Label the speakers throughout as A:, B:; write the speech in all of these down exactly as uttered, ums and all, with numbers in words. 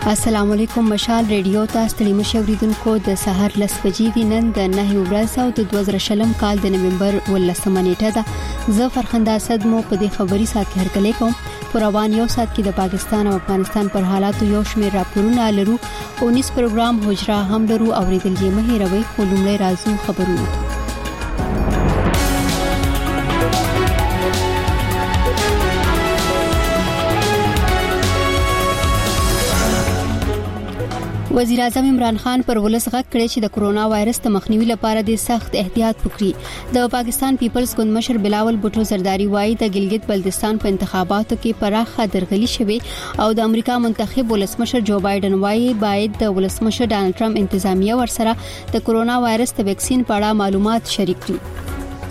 A: السلام علیکم. مشال ریډیو ته ستړي مشوریدونکو د سحر لس بجې د نن د نه ورځ او د دوه زره شلم کال د نومبر ولسمه نیټه ده. زه فرخنده اسد مو په دې خبري سات کې هرکلی کوم. پر روان یو سات کې د پاکستان او افغانستان پر حالاتو یو شمېر راپورونه لرو. اونیس پروګرام حجره هم لرو. اوریدل یې مه هېروئ. خو لومړی راځو خبرونه ته. وزیر اعظم عمران خان پر ولس غږ کړی چې د کرونا وایرس د مخنیوي لپاره د سخت احتیاط وکړي. د پاکستان پیپلز ګوند مشر بلاول بوټو زرداری وایي د ګلګت بلتستان په انتخاباتو کې پراخه درغلي شوه او د امریکا منتخب ولسمشر جو بایدن وایي باید د ولسمشر ډانلډ ټرمپ انتظامیه ورسره د کرونا وایرس د ویکسین په اړه معلومات شریک کړي.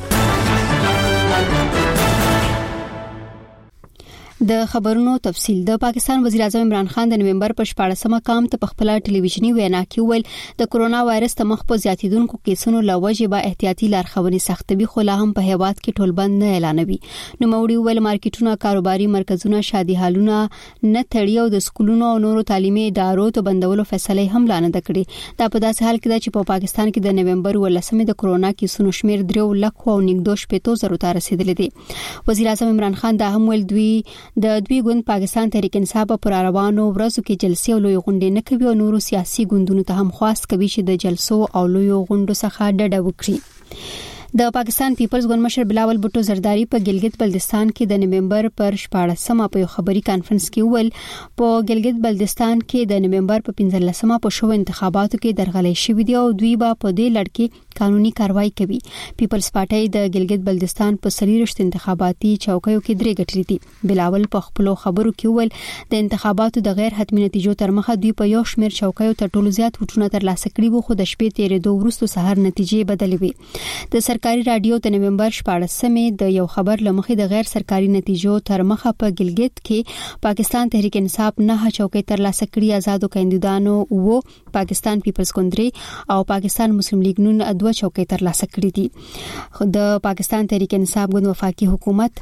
A: د خبرونو تفصیل. د پاکستان وزیر اعظم عمران خان د نومبر په شپاړسمه کام ته په خپل ټلویزیونی وینا کې ویل د کرونا وایرس د مخ په زیاتیدونکو کیسونو لوجه به احتیاطي لارښوونې سختوي خو لا هم په هیواد کې ټولبند نه اعلانوي. نو موري ویل مارکیټونه، کاروباري مرکزونه، شادي هالونه نه تړي او د سکولونو او نورو تعلیمي ادارو ته بندولو فیصله هم لاندې کړې. دا په داسې حال کې ده چې په پاکستان کې د نومبر ولسمه د کرونا کیسونو شمیر درې لک او نږدې شپږ زره ته رسیدلی دی. وزیر اعظم عمران خان دا هم ویل دوی د دوی ګوند پاکستان تحریک انصاف پر روانو ورځو کې جلسې او لوی غونډې نه کوي او نورو سیاسي ګوندونو ته هم خواست کوي چې د جلسو او لوی غونډو څخه ډډه وکړي. د پاکستان پیپلز ګوند مشر بلاول بوټو زرداری په ګلګت بلتستان کې د نومبر پر شپاړسمه په یو خبري کانفرنس کې ویل په ګلګت بلتستان کې د نومبر په پنځلسمه په شو انتخاباتو کې درغلي شوې دي او دوی به په دې لړ کې قانوني کاروایی کوي. پیپلز پارټي د ګلګت بلتستان په سلیرشت انتخاباتي چوکیو کې درې ګټلې دي. بلاول په خپل خبرو کې ویل د انتخاباتو د غیر حتمی نتیجو تر مخه دوی په یو شمېر چوکیو تر ټولو زیات وټونه ترلاسه کړي وو خو د شپې تیرې دوه ورځې سحر نتیجې بدلې وي. د سرکاري رادیو د نومبر شپاړسمه د یو خبر لمخې د غیر سرکاري نتیجو تر مخه په ګلګت کې پاکستان تحریک انصاف نه چوکۍ ترلاسه کړي. آزادو کاندیدانو وو پاکستان پیپلز ګوند او پاکستان مسلم لیگ نون دوه چوکۍ ترلاسه کړي دي. د پاکستان تحریک انصاف ګوند وفاقي حکومت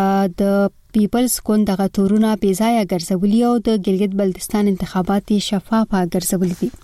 A: د پیپلز ګوند دغه تورونه بې ځایه ګرځولي او د ګلګت بلتستان انتخابات شفافه ګرځولي دي.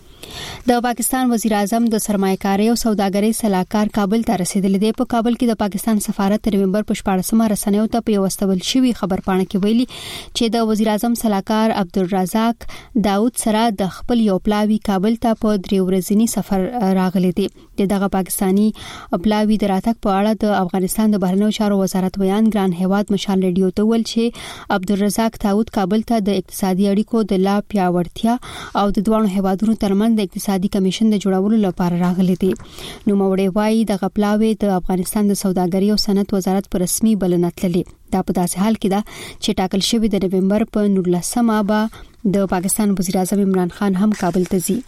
A: د پاکستان وزیر اعظم د سرمایه‌کاري او سوداګرۍ صلاحکار کابل ته رسیدلی دی. په کابل کې د پاکستان سفارت د نومبر په شپاړسمه رسنیو ته په واستول شوی خبرپاڼه کې ویلي چې د وزیر اعظم صلاحکار عبدالرزاق داود سره د خپل یو پلاوی کابل ته په درې ورځنی سفر راغلی دی. دغه پاکستانی پلاوی د راتګ په اړه د افغانستان د بهرنیو چارو وزارت بیان ګران هیواد مشال ریډیو ته ویل چې عبدالرزاق داود کابل ته د اقتصادي اړیکو د لا پیاوړتیا او د دوه هیوادونو ترمنځ د اقتصادي کمیشن د جوړولو لپاره راغلي دي. نو موړې وايي د غپلاوي د افغانستان د سوداګرۍ او صنعت وزارت پر رسمي بلنه تللي. دا په داسې حال کې ده چې ټاکل شوی د نومبر په نولسمه به د پاکستان وزیر اعظم عمران خان هم کابل ته ځي.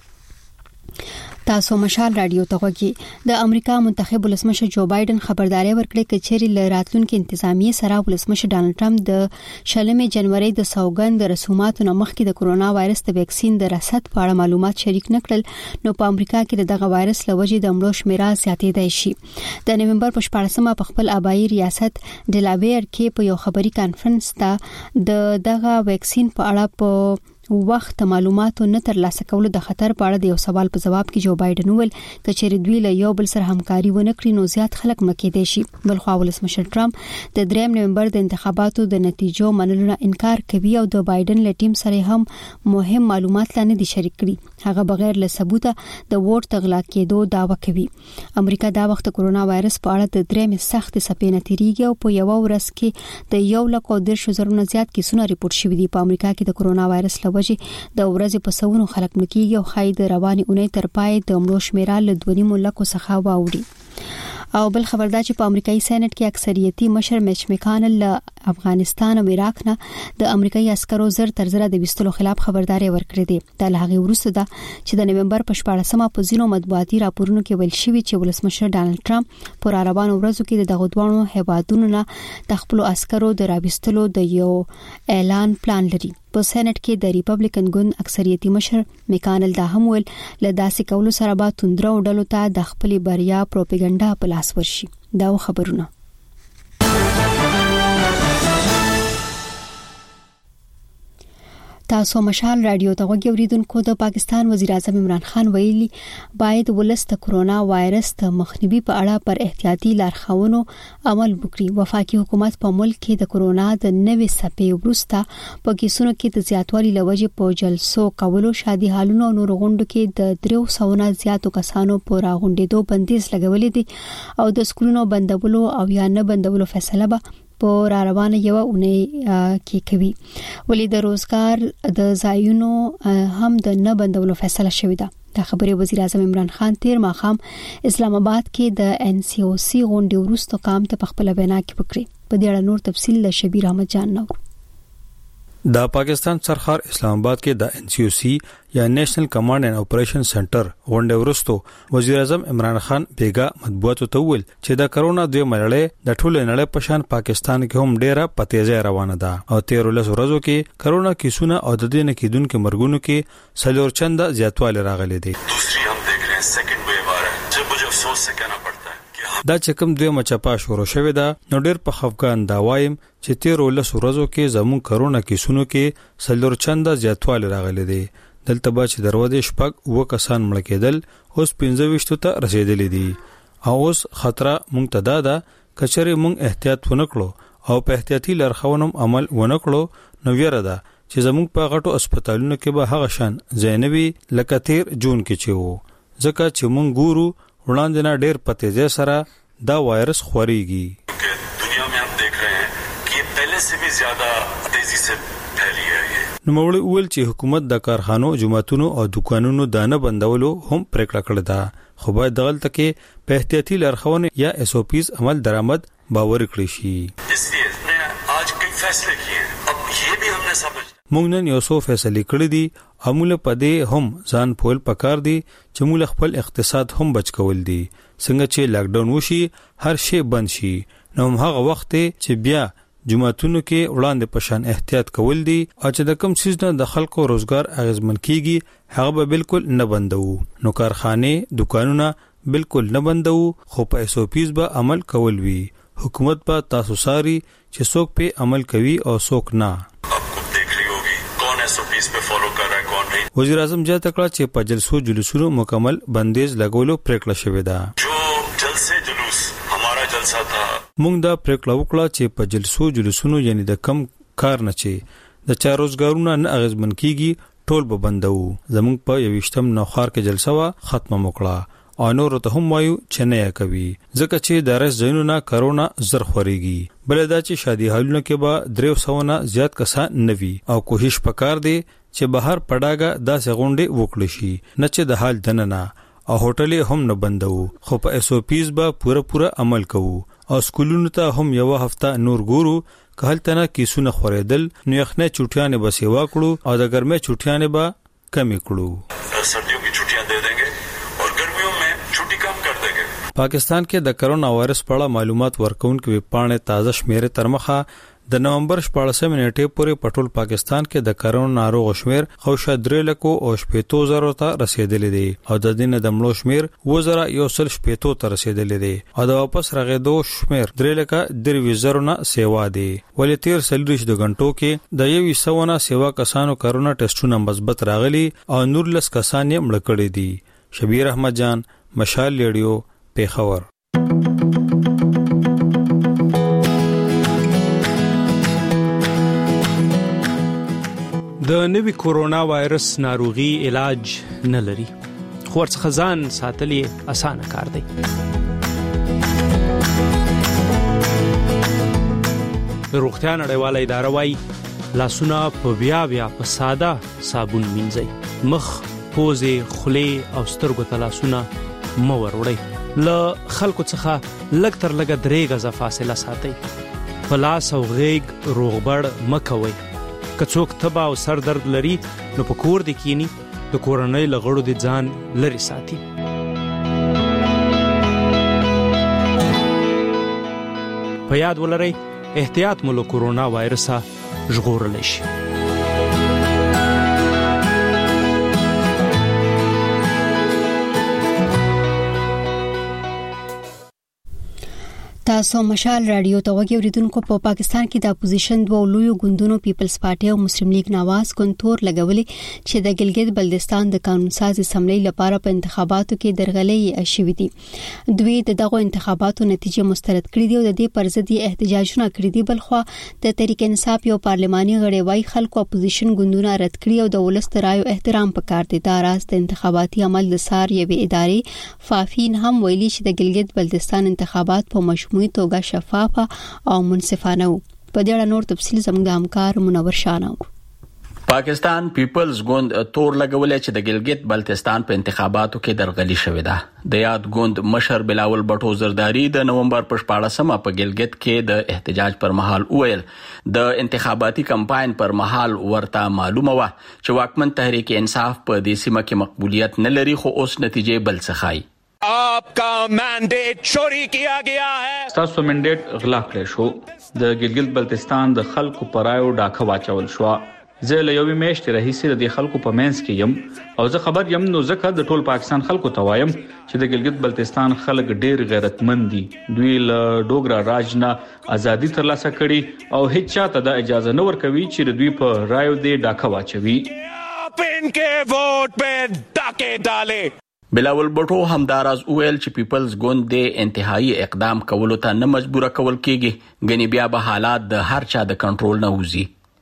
A: تاسو مشال رادیو ته غوږی. د امریکا منتخب ولسمشر جو بایدن خبرداري ورکړه چې چیرې ل راتلونکو انتظامیه سره ولسمشر ډانلډ ټرمپ د شلمې جنوري د سوګند رسوماتو مخکې د کرونا وایرس د ویکسین د رصد په اړه معلومات شریک نکړل نو په امریکا کې دغه وایرس لوجې د مړو شمیره زیاتېدای شي. د نومبر په شپاړسمه په خپل آبايي ریاست ډیلاویر کې په یو خبري کانفرنس ته د دغه ویکسین په اړه په وخت معلوماتو نه ترلاسه کولو د خطر په اړه د یو سوال په جواب کې جو بایدن ویل کچېر دوی له یو بل سره همکاري ونه کړي نو زیات خلک مکه دي شي. بل خو ولسمشر ټرمپ د دریم نومبر د انتخاباتو د نتیجو منلو نه انکار کوي او د بایدن له ټیم سره هم مهم معلومات لاندې دي شریک کړي. هغه بغیر له ثبوته د ووټ تغلا کېدو داوا کوي. امریکا دا وخت کرونا وایرس په اړه د دریم سخت سپینه تیریږي او په یو ورځ کې د یو لک او دیرش زره نه زیات کیسونه ریپورت شوي دي. په امریکا کې د کرونا وایرس له وجې د ورځې په سونو خلک مکیږي او خای د رواني اونۍ تر پای د مړو شمیره له دوه نیم لکو څخه واوړي. او بل خبردار چې په امریکایي سېنات کې اکثریتي مشر میچ میکانل له افغانستان او عراق نه د امریکایي عسکرو زر تر زره د وستلو خلاف خبرداري ورکړې ده. د لغې وروسته ده چې د نومبر په شپاړسمه په ځینو مطبوعاتي راپورونو کې ویل شوی چې ولسمشر ډانلډ ټرمپ پر روانو ورځو کې د دغه دوه هیوادونو نه د خپل عسکرو د راوستلو د یو اعلان پلان لري. په سېنات کې د ریپبلیکن ګوند اکثریتي مشر میکانل دا هم ول له داسې کولو سره به توندرو ډلو ته د خپل بریا پروپاګاندا په لاس ورشي. دا خبرونه تاسو مشال رادیو ته وګوریدونکو د پاکستان وزیر اعظم عمران خان ویلي باید ولست کرونا وایرس ته مخنیوي په اړه پر احتیاطي لارښوونو عمل وکړي. وفاقي حکومت په ملک کې د کرونا د نوې څپې وروسته په کیسونو کې د زیاتوالي لوجې په جلسو کولو، شادي حالونو او نور غونډو کې د درو سوو نه زیاتو کسانو په راغونډېدو بندیز لګولې دي او د سکولونو بندولو او یا نه بندولو فیصله به په را روانه یو اونۍ کې کوي. ولې د روزګار د ځایونو هم د نه بندولو فیصله شوې ده. دا خبره وزیر اعظم عمران خان تیر ماښام اسلام آباد کې د ان سی او سی غونډې وروسته قام ته په خپل وینا کې وکړي. په دې اړه نور تفصیل له شبیر احمد جان نو.
B: د پاکستان سرخار اسلام آباد کې د ان سی او سی یا نیشنل کمانډ اینڈ اپریشن سنټر غونډه ورستو وزیر اعظم عمران خان بیگا مطبوعاتو ته ویل چې د کرونا دوی مړړې د ټولو نړۍ په شان پاکستان کې هم ډیره پتیزه روانه ده او تیر ولس ورځو کې کرونا کیسونه او د دې نه کېدونکو مرګونو کې سلور چنده زیاتوالی راغلي دي.
C: دوسری هم دیکھ رہے ہیں سیکنڈ ویو آ رہا ہے جو مجھے افسوس سے کہنا پڑتا ہے
B: دا چې کوم دوی مچپا شروع شوه دا نو ډیر په خفقان دا وایم چې تیر ولس ورځو کې زمون کرونا کیسونو کې سلور چنده زیاتوالی راغلي دي. دلته با چې دروازه شپږ و کسان مړ کېدل اوس پنځه ویشتو ته رسیدلې دي او اوس خطر مونږ ته دا ده کچره مونږ احتیاط ونکړو او په احتیاطي لارښوونو عمل ونکړو نو ویره ده چې زمونږ په غټو هسپتالونو کې به هغه شان زینبي لکه تیر جون کې چې وو ځکه چې مونږ ګورو وړاندې نه ډېر پتیزه سره دا وایرس خوريږي.
C: دنیا میں ہم دیکھ رہے ہیں کہ پہلے سے بھی زیادہ تیزی سے پھیلی ہے.
B: نو موږ ویل چې حکومت د کارخانو، جماعتونو او دکانونو دانه بندولو هم پریکړه کړې ده خو باید دغلته کې په احتیاطي لارښوونې یا ایس او پیز عمل درآمد باور کړی شي.
C: اس لیے میں آج کئی فیصلے کیے ہیں. اب یہ بھی ہم نے سمجھ
B: مونږ نن یو څو فیصلې کړې دي امول پدې هم ځان پول پکار دي چې موږ خپل اقتصاد هم بچ کول دي. څنګه چې لاک ډاون وشي هر شی بند شي نو هغه وخت چې بیا جماعتونو کې وړاندې پشان احتیاط کول دي او چې د کم سیز نه د خلکو روزګار اغیزمن کیږي هغه به بالکل نه بندو. نو کارخانه، دکانونه بالکل نه بندو خو په ایس او پیز به عمل کول وي. حکومت په تاسو ساري چې څوک په عمل کوي او څوک نه. وزیر اعظم جا تکړه چې په جلسو جلوسونو مکمل بندیز لګولو پریکړه شوې ده.
C: جو جلسه جلوس همارا جلسه تھا
B: مونږ دا پریکړه وکړه چې په جلسو جلوسونو یعنی د کم کار نه چې د چا روزګارونه نه اغیزمن کیږي ټول به بندو. زمونږ په یوشتم نوخار کې جلسه وا ختمه وکړه او نور ته هم وایو چې نه کوي ځکه چې د رس ځینونه کرونا زر خوريږي. بل دا چې شادي حالونه کې به درو سوو نه زیات کسان نوي او کوشش پکار دی چې بهر پډاګه داسې غونډې وکړي شي نه چې د حال دننه او هوټلې هم نه بندو خو په ایس او پیز به پوره پوره عمل کوو او سکولونو ته هم یو هفته نور ګورو که هلته نه کیسونه خورېدل نو یخنه چوټیانې به سیوا کړو او د ګرمۍ چوټیانې به کمې کړو.
C: سردیوں کی چھٹیاں دے دیں گے اور گرمیوں میں چھٹی کم کر دیں گے.
B: پاکستان کې د کرونا وایرس په اړه معلومات ورکونکو ویبپاڼې تازه شمیرې تر مخه د نومبر شپاړسمه نیټې پورې په ټول پاکستان کې د کرونا ناروغ شمیر خوشا درې لکو او شپېتو زرو ته رسیدلې دي او د دین د مړو شمیر وزره یو سل شپېتو ته رسیدلې دي او د واپس راغېدو شمیر درې لکه درې زرو نه سیوا دي. ولې تیر سلریش د غنټو کې د یو سو نه سیوا کسانو کرونا ټیسټونه مثبت راغلي او نور لس کسان یې مړ کړي دي. شبیر احمد جان، مشال ریډیو، پیښور.
D: د نوي کورونا وایرس ناروغي علاج نه لري خو ورڅخه ځان ساتل اسانه کار دی. روغتیا نړیواله اداره وايي لاسونه په بیا بیا په ساده صابون مینځئ. مخ، پوزې، خولې او سترګو ته لاسونه مه وروړئ. له خلکو څخه لږ تر لږه درې غزه فاصله ساتئ. په لاس او غېږ روغبړ مه کوئ. که څوک تبه او سر درد لري نو په کور دې کینی د کورنۍ له غړو دې ځان لرې ساتي. په یاد ولرئ احتیاط مو له کورونا وایرسه ژغورلی شي.
A: تاسو مشال رادیو ته وګورئ اوریدونکو په پاکستان کې د اپوزیشن دوه لوی ګوندونو پیپلز پارټي او مسلم لیگ نواز کنټرول لګولې چې د ګلګت بلتستان د قانون ساز اسمبلی لپاره په انتخاباتو کې درغلې شوې دي. دوی د دغه انتخاباتو نتیجې مسترد کړې دي او د دې پر ضد احتجاجونه کړي دي. بلخو د تحریک انصاف یو پارلماني غړي وايي خلکو اپوزیشن ګوندونه رد کړي او د ولست رایو احترام پکار دي. دا راز د انتخاباتي عمل د سار یوې ادارې فافین هم ویلي چې د ګلګت بلتستان انتخابات په مشمول توګه شفافه او منصفانه وو. په دې اړه نور تفصیل زموږ د همکار منور شانو.
E: پاکستان پیپلز ګوند تور لګولې چې د ګلګت بلتستان په انتخاباتو کې درغلي شوې ده. د یاد ګوند مشر بلاول بټو زرداری د نومبر په شپاړسمه په ګلګت کې د احتجاج پر مهال وویل د انتخاباتي کمپاین پر مهال ورته معلومه و چې واکمن تحریک انصاف په دې سیمه کې مقبولیت نه لري خو اوس نتیجې بل څه ښایي.
F: आपका मैंडेट चोरी किया गया है.
G: تاسو منډیټ غلا کړی شو. د ګلګت بلتستان د خلکو پرایو ډاکه واچول شو. زه له یوې میاشتې راهیسې د خلکو په منځ کې یم او زه خبر یم نو ځکه د ټول پاکستان خلکو ته وایم چې د ګلګت بلتستان خلک ډیر غیرتمند دي. دوی له ډوګرا راج نه ازادي ترلاسه کړي او هیڅ چاته د اجازه نه ورکوي چې د دوی په رایو دې ډاکه واچوي.
F: आप इनके वोट पे डाके डाले.
E: بلاول بټو همداراز ویل چې پیپلز ګوند د انتهایی اقدام کولو ته نه مجبور کول کیږي غنی بیا به حالات د هر چا د کنټرول نه وځي.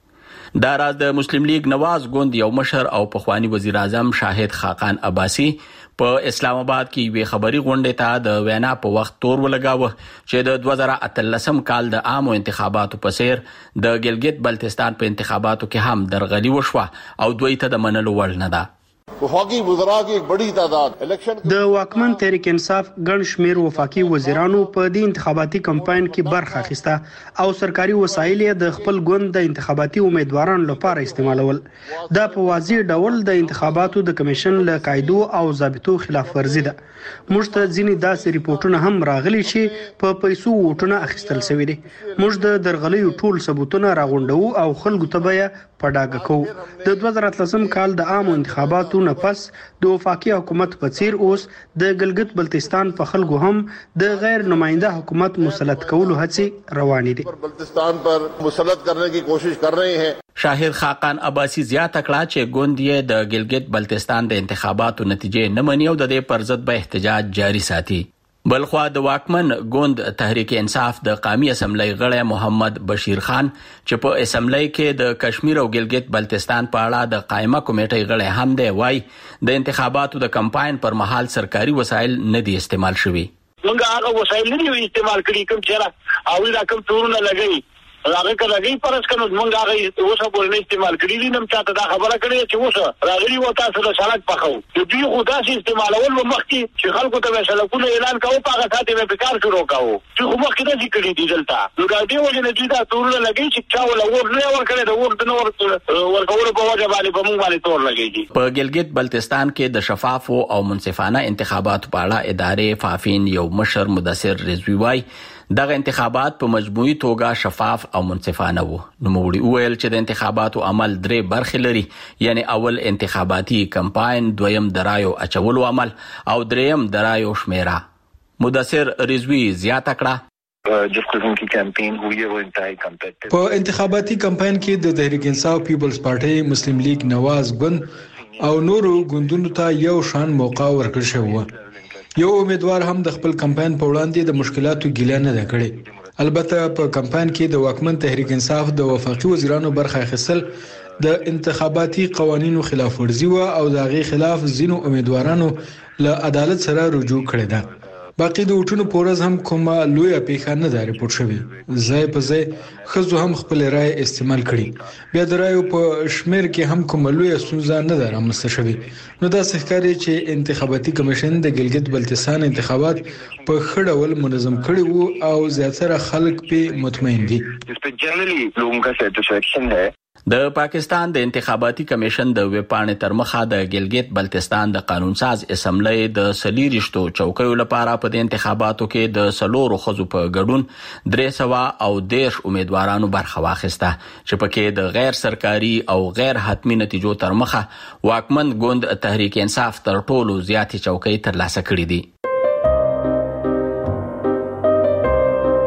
E: دا راز د مسلم لیگ نواز ګوند یو مشر او پخوانی وزیر اعظم شاهد خاقان عباسی په اسلام آباد کې وی خبري غونډه ته د وینا په وخت تور ولګاوه چې د دوه زره اتلسم کال د عامو انتخاباتو په سیر د ګلګت بلتستان په انتخاباتو کې هم درغلي وشوه او دوی ته د منلو وړ نه ده.
H: وفاقی وزرا کی ایک بڑی تعداد الیکشن
I: د واکمن تحریک انصاف ګڼ شمیر وفاقي وزیرانو په دې انتخاباتي کمپاین کې برخه اخیسته او سرکاري وسایل د خپل ګوند د انتخاباتي امیدوارانو لپاره استعمالول. دا په واضح ډول د انتخاباتو د کمیشن له قاعدو او ضابطو خلاف ورزي ده. موږ ته ځینې داسې ریپورتونه هم راغلي چې په پیسو ووټونه اخیستل شوي دي. موږ د درغلیو ټول ثبوتونه راغونډو او خلکو ته به په ډاګه کوو. د دوه زره اتلسم کال د عامو انتخاباتو نه پس د وفاقي حکومت په څیر اوس د ګلګت بلتستان په خلکو هم د غیر نماینده حکومت مسلط کولو هڅې روانې دي.
H: بلتستان پر مسلط کرنے کی کوشش کر رہے ہیں.
E: شاهد خاقان عباسی زیاته کړه چې ګوند یې د ګلګت بلتستان د انتخاباتو نتیجې نه مني او د دې پر ضد به احتجاج جاری ساتي. بلخوا د واکمن ګوند تحریک انصاف د قومي اسمبلی غړی محمد بشیر خان چې په اسمبلی کې د کشمیر او ګلګت بلتستان په اړه د قائمه کمیټې غړی هم دی وای د انتخاباتو د کمپاین پر مهال سرکاري وسایل نه دي استعمال شوي.
J: موږ هغه وسایل نه دي استعمال کړي کوم چې او دا کوم تورونه لګي هغه کله پرس کنو موږ هغه اوسه په نه استعمال کړی دي. نم چاته دا خبره کړې چې اوسه راغلي و تاسو له سړک پخو د دوی خو داسې استعمالول مخکې چې خلکو ته سړکونه اعلان کاوه په هغه ساتي به کار شروع کاوه چې خو مخکې داسې کړی دي دلته نو دا دی وجه نه چې دا تورونه لګي چې چا ولا ور نه ور کړی دا ور نه ور ورکول په وجه باندې په موږ باندې تور لګي.
E: په ګلګت بلتستان کې د شفافو او منصفانه انتخاباتو په اړه ادارې فافین یو مشر مدثر رضوی وای دغه انتخابات په مجموعي توګه شفاف او منصفانه وو. نو موږ ویل چې د انتخاباتو عمل درې برخې لري یعنی اول انتخاباتي کمپاین، دویم درایو اچولو عمل او دریم درایو شمیره. مدثر رضوی زیاته کړه
K: جس قسم کی کیمپین ہوئی ہے وہ انتہائی کمپیٹیو.
L: په انتخاباتي کمپاین کې د تحریک انصاف پیپلز پارټي، مسلم لیگ نواز ګوند او نورو ګوندونو ته یو شان موقع ورکړل شو. یو امیدوار هم د خپل کمپاین په وړاندې د مشکلاتو ګیله نه کړي. البته په کمپاین کې د واکمن تحریک انصاف د وفاقي وزیرانو برخه اخیستل د انتخاباتي قوانینو خلاف ورزي و او د هغې خلاف ځینو امیدوارانو له عدالت سره رجوع کړې ده. باقي د وټونو پورز هم کومه لویه پیښه نه ده ریپورت شوې. ځای په ځای ښځو هم خپل رای استعمال کړي. بیا د رایو په شمیر کې هم کومه لویه ستونزه نه ده رامنځته شوې. نو داسې ښکاري چې انتخاباتي کمیشن د ګلګت بلتستان انتخابات په ښه ډول منظم کړي وو او زیاتره خلک پې مطمئن دي.
E: د پاکستان د انتخاباتي کمیشن د ویبپاڼې تر مخه د ګلګت بلتستان د قانون ساز اسمبلی د سلیریشتو چوکیو لپاره په د انتخاباتو کې د سلورو ښځو په ګډون درې سوه او دېرش امیدوارانو برخه واخیسته چې پکې د غیر سرکاري او غیر حتمي نتیجو تر مخه واکمن ګوند تحریک انصاف تر ټولو زیاتې چوکۍ ترلاسه کړې دي.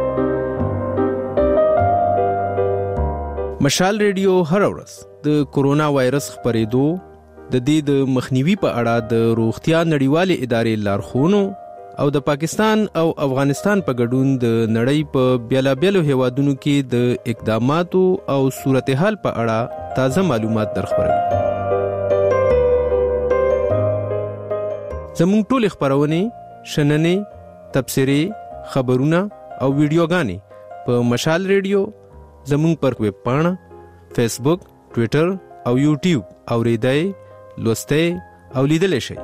M: مشال ریډیو هر ورځ د کورونا وایرس خپرېدو د دې د مخنیوي په اړه د روغتیا نړیوالې ادارې لارښوونو او د پاکستان او افغانستان په ګډون د نړۍ په بیلابیلو هیوادونو کې د اقداماتو او صورتحال په اړه تازه معلومات درخبروي. زموږ ټول خبرونه شننې، تبصرې، خبرونه او ویډیوګانې په مشال ریډیو، زموږ پر ویب پاڼه، فیسبوک، ټویټر او یوټیوب اوریدای، لوستای او لیدلای شئ.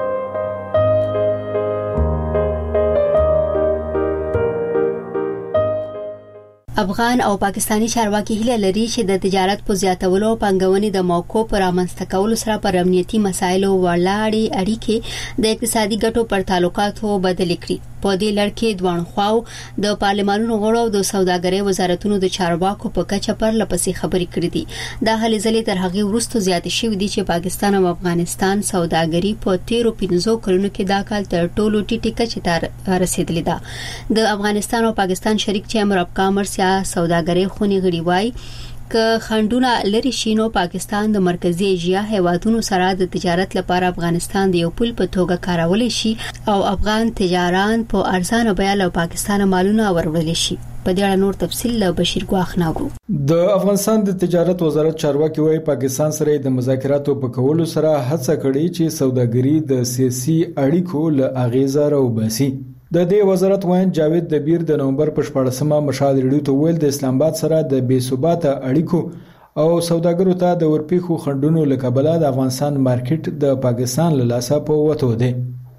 A: افغان او پاکستانی چارواکي هیله لري چې د تجارت په زیاتولو او پنګونې د موقعو پر رامنځته کولو سره پر امنیتي مسایلو ولاړې اړیکې د اقتصادي ګټو پر تعلقاتو بدل کړي. په دې لړ کې دوه خواو د پارلمانونو غړو او د سوداګرۍ وزارتونو د چارواکو په کچه پر لپسې خبرې کړې دي. دا هلې ځلې تر هغه وروسته زیات شوې دي چې پاکستان او افغانستان سوداګري په تیرو پنځو کلونو کې دا کال تر ټولو ټیټه کچه ته رسیدلې ده. د افغانستان او پاکستان شریک چیمبر اف کامرس یا سوداګرۍ خونې غړي وایي که خندونه لري شینو پاکستان د مرکزی ایشیا هیوادونو سره د تجارت لپاره افغانستان د یو پل په توګه کارول شي او افغان تجاران په ارزانه بیه له پاکستان مالونه ورول شي. په دې اړه نور تفصیل له بشیر ګواخ ناورو.
L: د افغانستان د تجارت وزارت چارواکي وايي پاکستان سره د مذاکراتو په کولو سره هڅه کړې چې سوداګري د سیاسي اړیکو له اغیزه راوباسي. د دې وزارت وایي جاوید دبیر د نومبر په شپاړسمه مشال ریډیو ته ویل د اسلام آباد سره د بې ثباته اړیکو او سوداګرو ته د ورپیخو خندونو له کبله د افغانستان مارکیټ د پاکستان له لاسه په وته دی.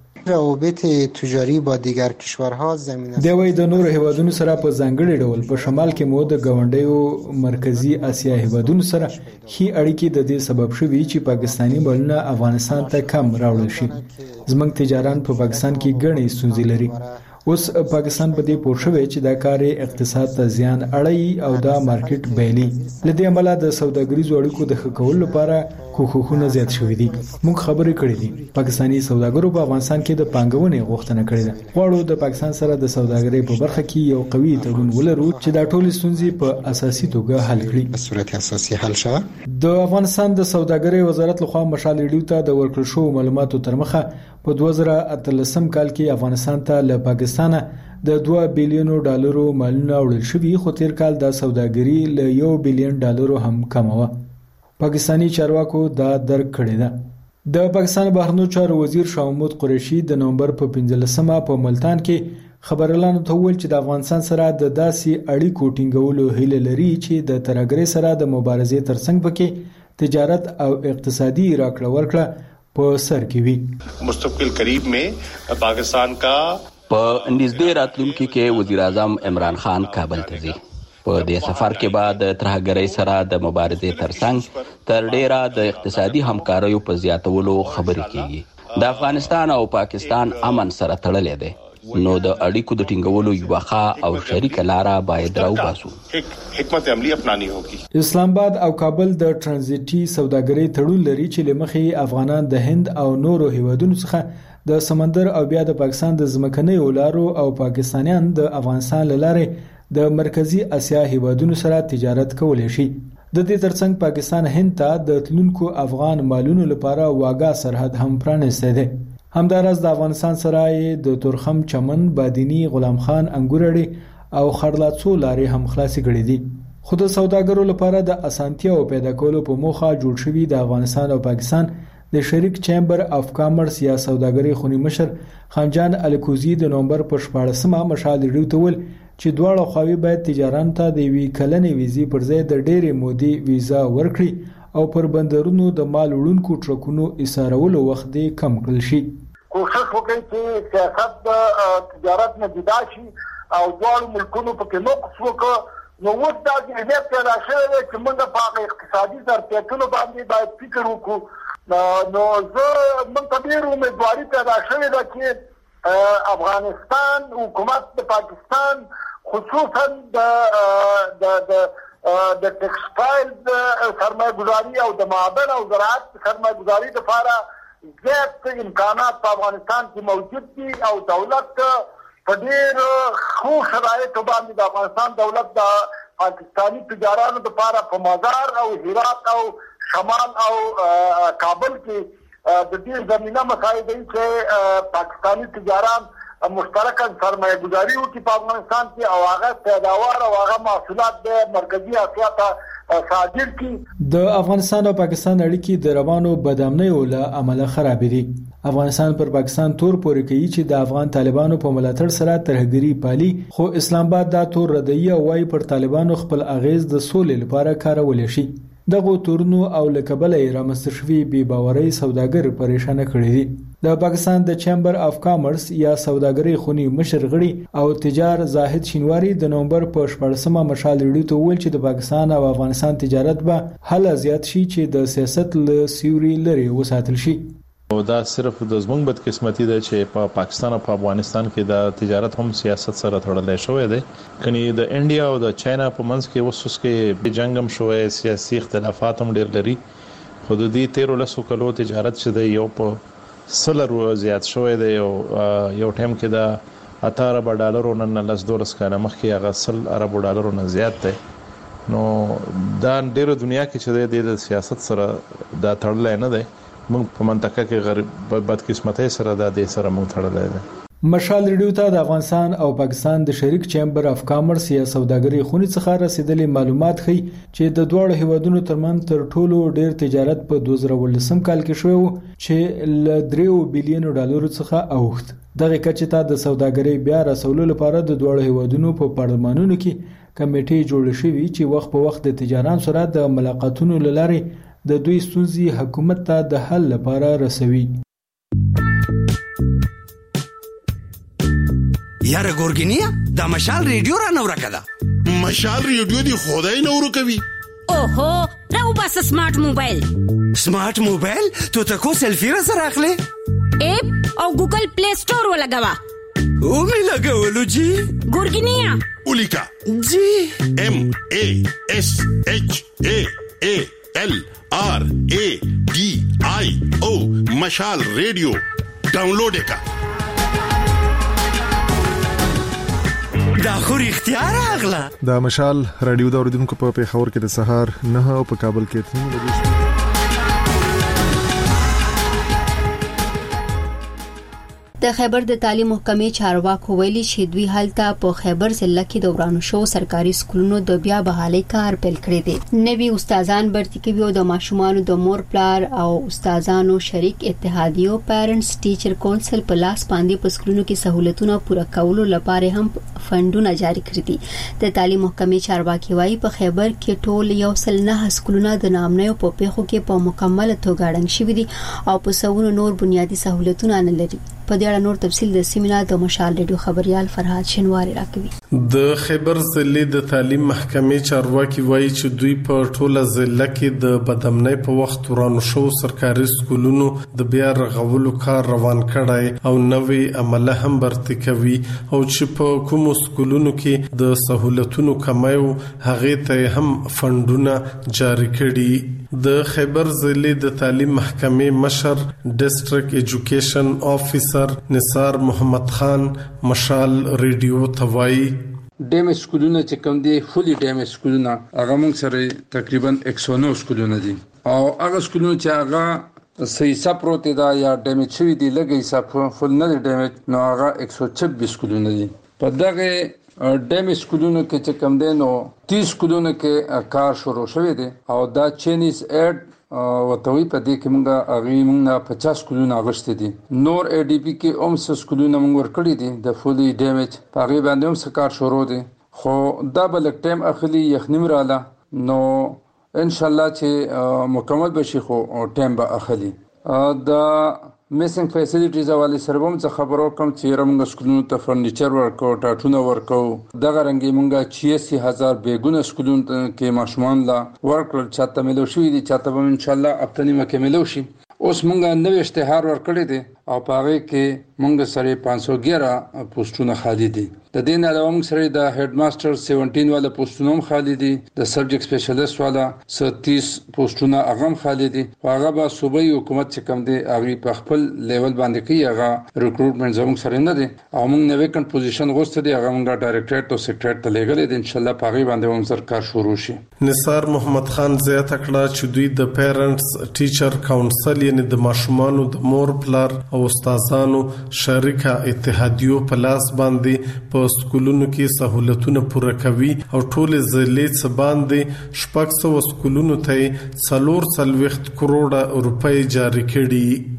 N: روابط تجاری با دیگر کشورها زمینه
L: د وای د نور هیوادونو سره په ځانګړي ډول په شمال کې مو د گاونډیو مرکزی اسیا هیوادونو سره هي اړیکې د دې سبب شوي چې پاکستانی مالونه افغانستان ته کم راوړل شي. زمنګ تجاران په پاکستان کې ګڼې ستونزې لري. اوس پاکستان په دې پوه شوی چې دا کار اقتصاد ته زیان اړوي او دا مارکیټ بیلي. لدې عمله د سوداګریزو اړیکو د ښه کولو لپاره کوښښونه زیات شوي دي. موږ خبرې کړې دي پاکستانی سوداګرو په افغانستان کې د پانګونې غوښتنه کړې ده. غواړو د پاکستان سره د سوداګرۍ په برخه کې یو قوي تړون ولرو چې دا ټول ستونزې په اساسي توګه حل کړي.
N: په صورت اساسي حل شوه.
L: د افغانستان د سوداګرۍ وزارت لخوا مشال ریډیو ته د ورکړل شوو معلوماتو تر مخه په دوه زره اتلسم کال کې افغانستان ته له پاکستان د دوه بیلیونو ډالرو مالونه وړل شوي، خو تیر کال د سوداګري له یو بیلیون ډالرو هم کم و. پاکستانی چارواکو دا درک کړی ده. د پاکستان بهرنیو چارو وزیر شاه محمود قریشي د نومبر په پنځلسمه په ملتان کې خبرلانو ته وویل چې د افغانستان سره د داسې اړیکو ټینګولو هیله لري چې د ترهګرۍ سره د مبارزې ترڅنګ پکې تجارت او اقتصادي راکړه ورکړه په سر کې وي.
C: مستقبل قریب में पाकिस्तान का
E: په نږدې راتلونکي کې وزیر اعظم عمران خان کابل ته ځي. په دې سفر کې بعد ترهګرۍ سره د مبارزې ترڅنګ تر ډیره د اقتصادي همکاریو په زیاتولو خبرې کیږي. د افغانستان او پاکستان امن سره تړلې ده، نو د اړیکو د ټینګولو یو ښه او شریک لاره باید راوباسو.
C: حکمت عملی اپنانی ہوگی.
L: اسلام آباد او کابل د ترانزیټي سوداګرۍ تړون لري چې لمخې افغانان د هند او نورو هیوادونو څخه د سمندر او بیا د پاکستان د ځمکنیو لارو او پاکستانیان د افغانستان لاره د مرکزی اسیا هیوادونو سره تجارت کولای شي. د دې ترڅنګ پاکستان هند ته د تلونکو افغان مالونو لپاره واګه سرحد هم پرانیسته ده. همدارس د افغانستان سره د تورخم چمن، بادینی، غلام خان، انګورړي او خړلاڅو لارې هم خلاصې کړې دي. خو د سوداګرو لپاره د اسانتیاو پیدا کولو په موخه جوړ شوی د افغانستان او پاکستان د شریک چیمبر اف کامرس یا سوداګرۍ خونی مشر خانجان الکوزی د نومبر په شپاړسمه مشال ریډیو ته ویل چې دواړه خواوې باید تجاران ته د وی کلنې ویزې پر ځای د ډېرې مودې ویزا ورکړي او پر بندرونو د مال وړونکو ټرکونو ایسارولو وخت دې کم کړل شي.
J: کوشش وکړي چې سیاست د تجارت نه جدا شي او دواړو ملکونو پکې نقص وکړي. نو اوس دا ذهنیت پیدا شوی دی چې موږ په اقتصادي ظرفیتونو باندې باید فکر وکړو. نو زه موږ ته ډېر امیدواري پیدا شوې ده چې افغانستان حکومت د پاکستان خصوصا د د د ټیکسټایل سرمایه گذاري او د معدن او زراعت سرمایه گذاري لپاره زیات امکانات په افغانستان کې موجود دي او دولت په ډېر ښو شرایطو باندې د افغانستان دولت د پاکستانی تجارانو لپاره په مزار او هرات او شمال او کابل کې د دې زمينه مساعده چې پاکستانی تجاران مشترکاً سرمایه گذاری وکړي په افغانستان کې او هغه پیداوار او هغه محصولات د مرکزی اسیا ته صادر کړي.
L: د افغانستان او پاکستان اړیکې د روانو بدامنیو له امله خراب دي. افغانستان پر پاکستان تور پورې کوي چې د افغان طالبانو په ملاتړ سره ترهګری پالي، خو اسلام آباد دا تور ردیه وای پر طالبانو خپل اغیز د سولې لپاره کارول شي. دغه تورنو او لکبلې رامنځته شوي بې باورۍ سوداګر پریشان کړي دي. د پاکستان د چیمبر اف کامرس یا سوداګرۍ خونی مشر غړي او تجار زاهد شینواری د نومبر په شپږمه مشال ریډیو ته ویل چې د پاکستان او افغانستان تجارت به هله زیات شي چې د سیاست له سیوري لري وساتل شي.
O: او دا صرف د زمونږ بدقسمتي ده چې په پاکستان او په افغانستان کې د تجارت هم سیاست سره تړلې شوې ده. کني د انډیا او د چاینا په منځ کې وسوس کې به جنگ هم شوې، سیاسي اختلافات هم ډېر لري. خو د دې تیرو لسو کلو تجارت چې د یو په سلر زیات شوې ده او یو ټیم کې د اتاره ډالرو نن لس دولس کاله مخکې هغه سل ارب ډالرو نه زیات ده. نو دا ډېر دنیا کې چې د سیاست سره دا تړلې نه ده. موږ په منطقه کې غریب بدقسمتۍ سره د دې سره موږ تړلې ده.
L: مشال ریډیو ته د افغانستان او پاکستان د شریک چیمبر اف کامرس یا سوداګرۍ خونی څخه رسیدلې معلومات ښيي چې د دوه هیوادونو ترمن تر ټولو ډیر تجارت په دوه زره ولسم کال کې شوی چې ل درې بلین ډالر څخه اوښت. دغه کچې ته د سوداګرۍ بیا رسولو لپاره د دوه هیوادونو په پارلمانونو کې کمیټې جوړ شوې چې وخت په وخت د تجاران سره د ملاقاتونو لارې د دوی ستونزې حکومت ته د حل لپاره رسوي.
P: یاره ګورګینیا دا مشال ریډیو را نو راکړه.
Q: مشال ریډیو دی خدای نو ورکوي.
R: اوهو راو بس سمارټ موبایل.
P: سمارټ موبایل ته تاسو سلفي را سره اخلي؟
R: اپ او ګوګل پلی سٹور ولګوا.
P: او می لګولو جی.
R: ګورګینیا
Q: اولیکا
P: جی
Q: ام ا اس اچ ا ا ال آر اے ڈی آئی او مشال ریڈیو ډاونلوډ کا.
P: دا خو اختیار اغلا.
S: دا مشال رادیو د اوریدونکو په پیښور کې د سهار نه او په کابل کې تنو لګیږي.
A: د خیبر د تعلیم محکمې چارواکو ویلي چې دوی هلته په خیبر ضلع کې د ورانو شو سرکاري سکولونو د بیا بحالي کار پیل کړی دی. نوي استادان برتي کوي او د ماشومانو د مور پلار او استادانو شریک اتحادیو پیرنټس ټیچر کونسل په لاس باندې په سکولونو کې سہولتونه پوره کولو لپاره هم فندونه جاری کړی دي. د تعلیم محکمې چارواکي وايي په خیبر کې ټول یو سل نه سکولونه د نامنیو په پیښو کې په مکمل توګه ړنګ شوي دي او په سونو نور بنیادی سہولتونه نه لري. په دې اړه نور تفصیل د سیمینار د مشال ریډیو خبريال فرهاد شینواری راکوي.
T: د خیبر ضلع د تعلیم محکمې چارواکي وایي چې دوی په ټوله ضلع کې د بدامنۍ په وخت ورانو شو سرکاري سکولونو د بیا رغولو کار روان کړی او نوې عمله هم برتي کوي او چې په کومو سکولونو کې د سہولتونو کمیو هغه ته هم فندونه جاری کړي. د خیبر ضلع د تعلیم محکمې مشر ډیسټریکټ ایجوکیشن افیسر نثار محمد خان مشال ریډیو توای
U: ډیمیج سکولونه چې کوم دي فولي ډیمیج سکولونه هغه موږ سره تقریبا یک سو نه سکولونه دي او هغه سکولونه چې هغه صحیح سپروت دا یا ډیمیج شوی دي لګي حساب فول نه ډیمیج نو هغه یک سو چوبیس سکولونه دي. په دغه ډیمیج سکولونو کې چې کوم دي نو تیس سکولونه کې کار شروع شوی دی او دا چینیز اډ وتوی په دې کې موږ هغه موږ پچاس سکولونه اغشته دي. نور ای ډی پی کې اوم سکولونه موږ ور کړی دي د فولي ډیمیج په هغه باندې هم کار شروع دي خو دا بل ټیم اخلي یخنیم رااله نو ان شاء الله چې مکمل بشي خو ټیم به اخلي. دا میسنګ فیسیلیټیز حواله سره هم څه خبرو کوم چې رمغه سکولونو ته فرنیچر ورکو ټاټونه ورکو دغه رنګي مونږه چھیاسی هزار بیګونه سکولونو کې ماشومان لا ورکړل چاته ملو شوې دي چاته به ان شاء الله اپتنی مکملو شي. اوس مونږه نوې اشتهار ورکړی دي او په هغه کې مونږ سره پنځه سوه یازده پوسټونه خالی دي. د دې نه علاوه موږ سره د هډ ماستر سبعتر والا پوسټونه هم خالی دي. د سبجیکټ سپیشلیست والا تیس پوسټونه هغه هم خالی دي. هغه به صوبایي حکومت چې کوم دي هغه په خپل لیول باندې کوي. هغه ریکروټمنټ زموږ سره نه دي او موږ نو ویکن پوزیشن غوښته دي. هغه موږ ډایریکټریټ او سیکریټریټ ته لګلې دي. ان شاء الله په هغه باندې هم زر کار شروع شي.
T: نثار محمد خان زیاته کړه چې دوی د پیرنټس ټیچر کاونسل یعنی د ماشومانو د مور پلار او استادانو شریکه اتحادیو په لاس باندې په سکولونو کې سہولتونه پوره کوي او ټول ضلعې څخه باندې شپږ سوه سکولونو ته څلور څلوېښت کروڑه روپۍ جاری کړي.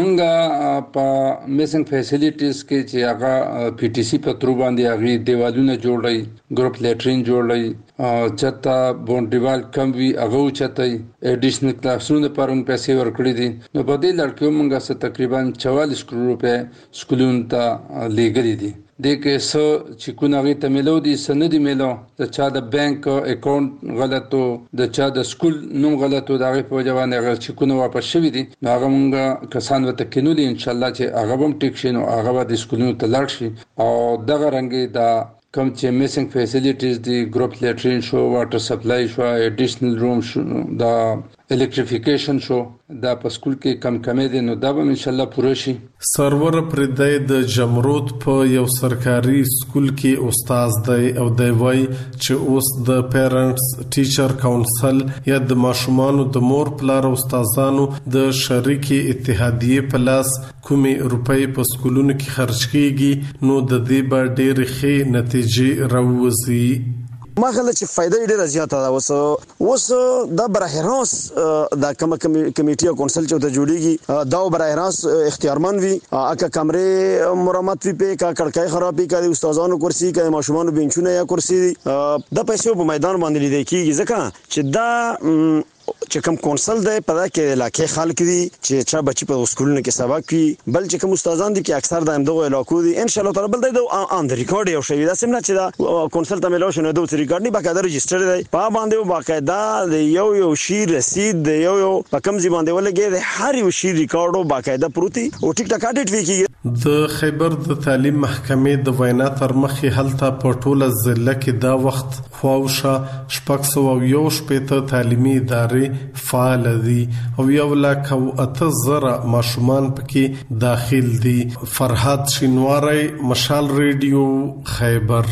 U: منګه په میسنګ فیسیلیټیز کې چې هغه پی ټی سی په تر باندې هغه دیوالونه جوړي، ګروپ لیټرین جوړي، چتا بونډیوال کم وی هغه چتای اډیشنل کلاسونو لپاره پیسې ورکړي دي. نو په دې لړ کې موږ سره تقریبا چوالیس کروڑ روپے سکولونو ته لګلې دي. د کې سو چې کو نغې ته ملو دي سندې ملو د چا د بانک اکاونټ غلطو د چا د سکول نوم غلطو دا غي په جوان هغه چې کو نو واپس شوی دي. هغه مونږه کسان وته کینولې ان شاء الله چې هغه هم ټیک شي نو هغه د سکولونو ته لاړ شي او دغه رنګي دا کوم چې میسنګ فیسیلیټیز دی ګروپ لیټرین شو، واټر سپلای شو، اډیشنل روم شو، دا الکتریفیکیشن شو، دا په سکول کې کم کمې دي نو دا به ان شاء الله پوره شي.
T: سرور پردای د جمرود په یو سرکاري سکول کې استاد دی او دی وای چې اوس د پیرنټس ټیچر کاونسل یا د ماشومانو د مور پلار او استادانو د شریکي اتحادیه په لاس کومې روپۍ په سکولونو کې خرج کیږي نو د دې به ډېرې ښې نتیجې راوځي.
B: ما خل چې فائدې ډېره زیاته ده. اوس اوس د براه راست د کوم کمیټي او کونسل چې ته جوړیږي دا براه راست اختیارمن وي. اګه کمرې مرمت وي په کا کړکۍ خرابې کړي استادانو کرسي کړي ماشومان بنچونه یا کرسي د پیسې په میدان باندې لیدل کیږي ځکه چې دا چې کوم کونسل دی په دا کې علاقې خلک دي چې چا بچي په سکولونو کې سبق کوي بل چې کوم استادان دي چې اکثر د همدغه علاقو دي ان شاء الله تعالی بل دی ان ریکارډ یو شوی دا سمنه چې دا کونسل ته ملو شنو د ریکارډ نه باقاعده رجستر دی په باندې باقاعده یو یو شی رسید دی یو یو په کوم ځای باندې ولګي هر یو شی ریکارډ باقاعده پروتي او ټیک ټاک اډیټ وکړي.
T: د خیبر د تعلیم محکمې د وینا تر مخې هلته په ټوله ضلع کې دا وخت خواوشه شپږ سوه یو شپېته تعلیمي ادارې فعال دي او یو لک او اته زره ماشومان پکې داخل دي. فرحات شینواری، مشال ریډیو، خیبر.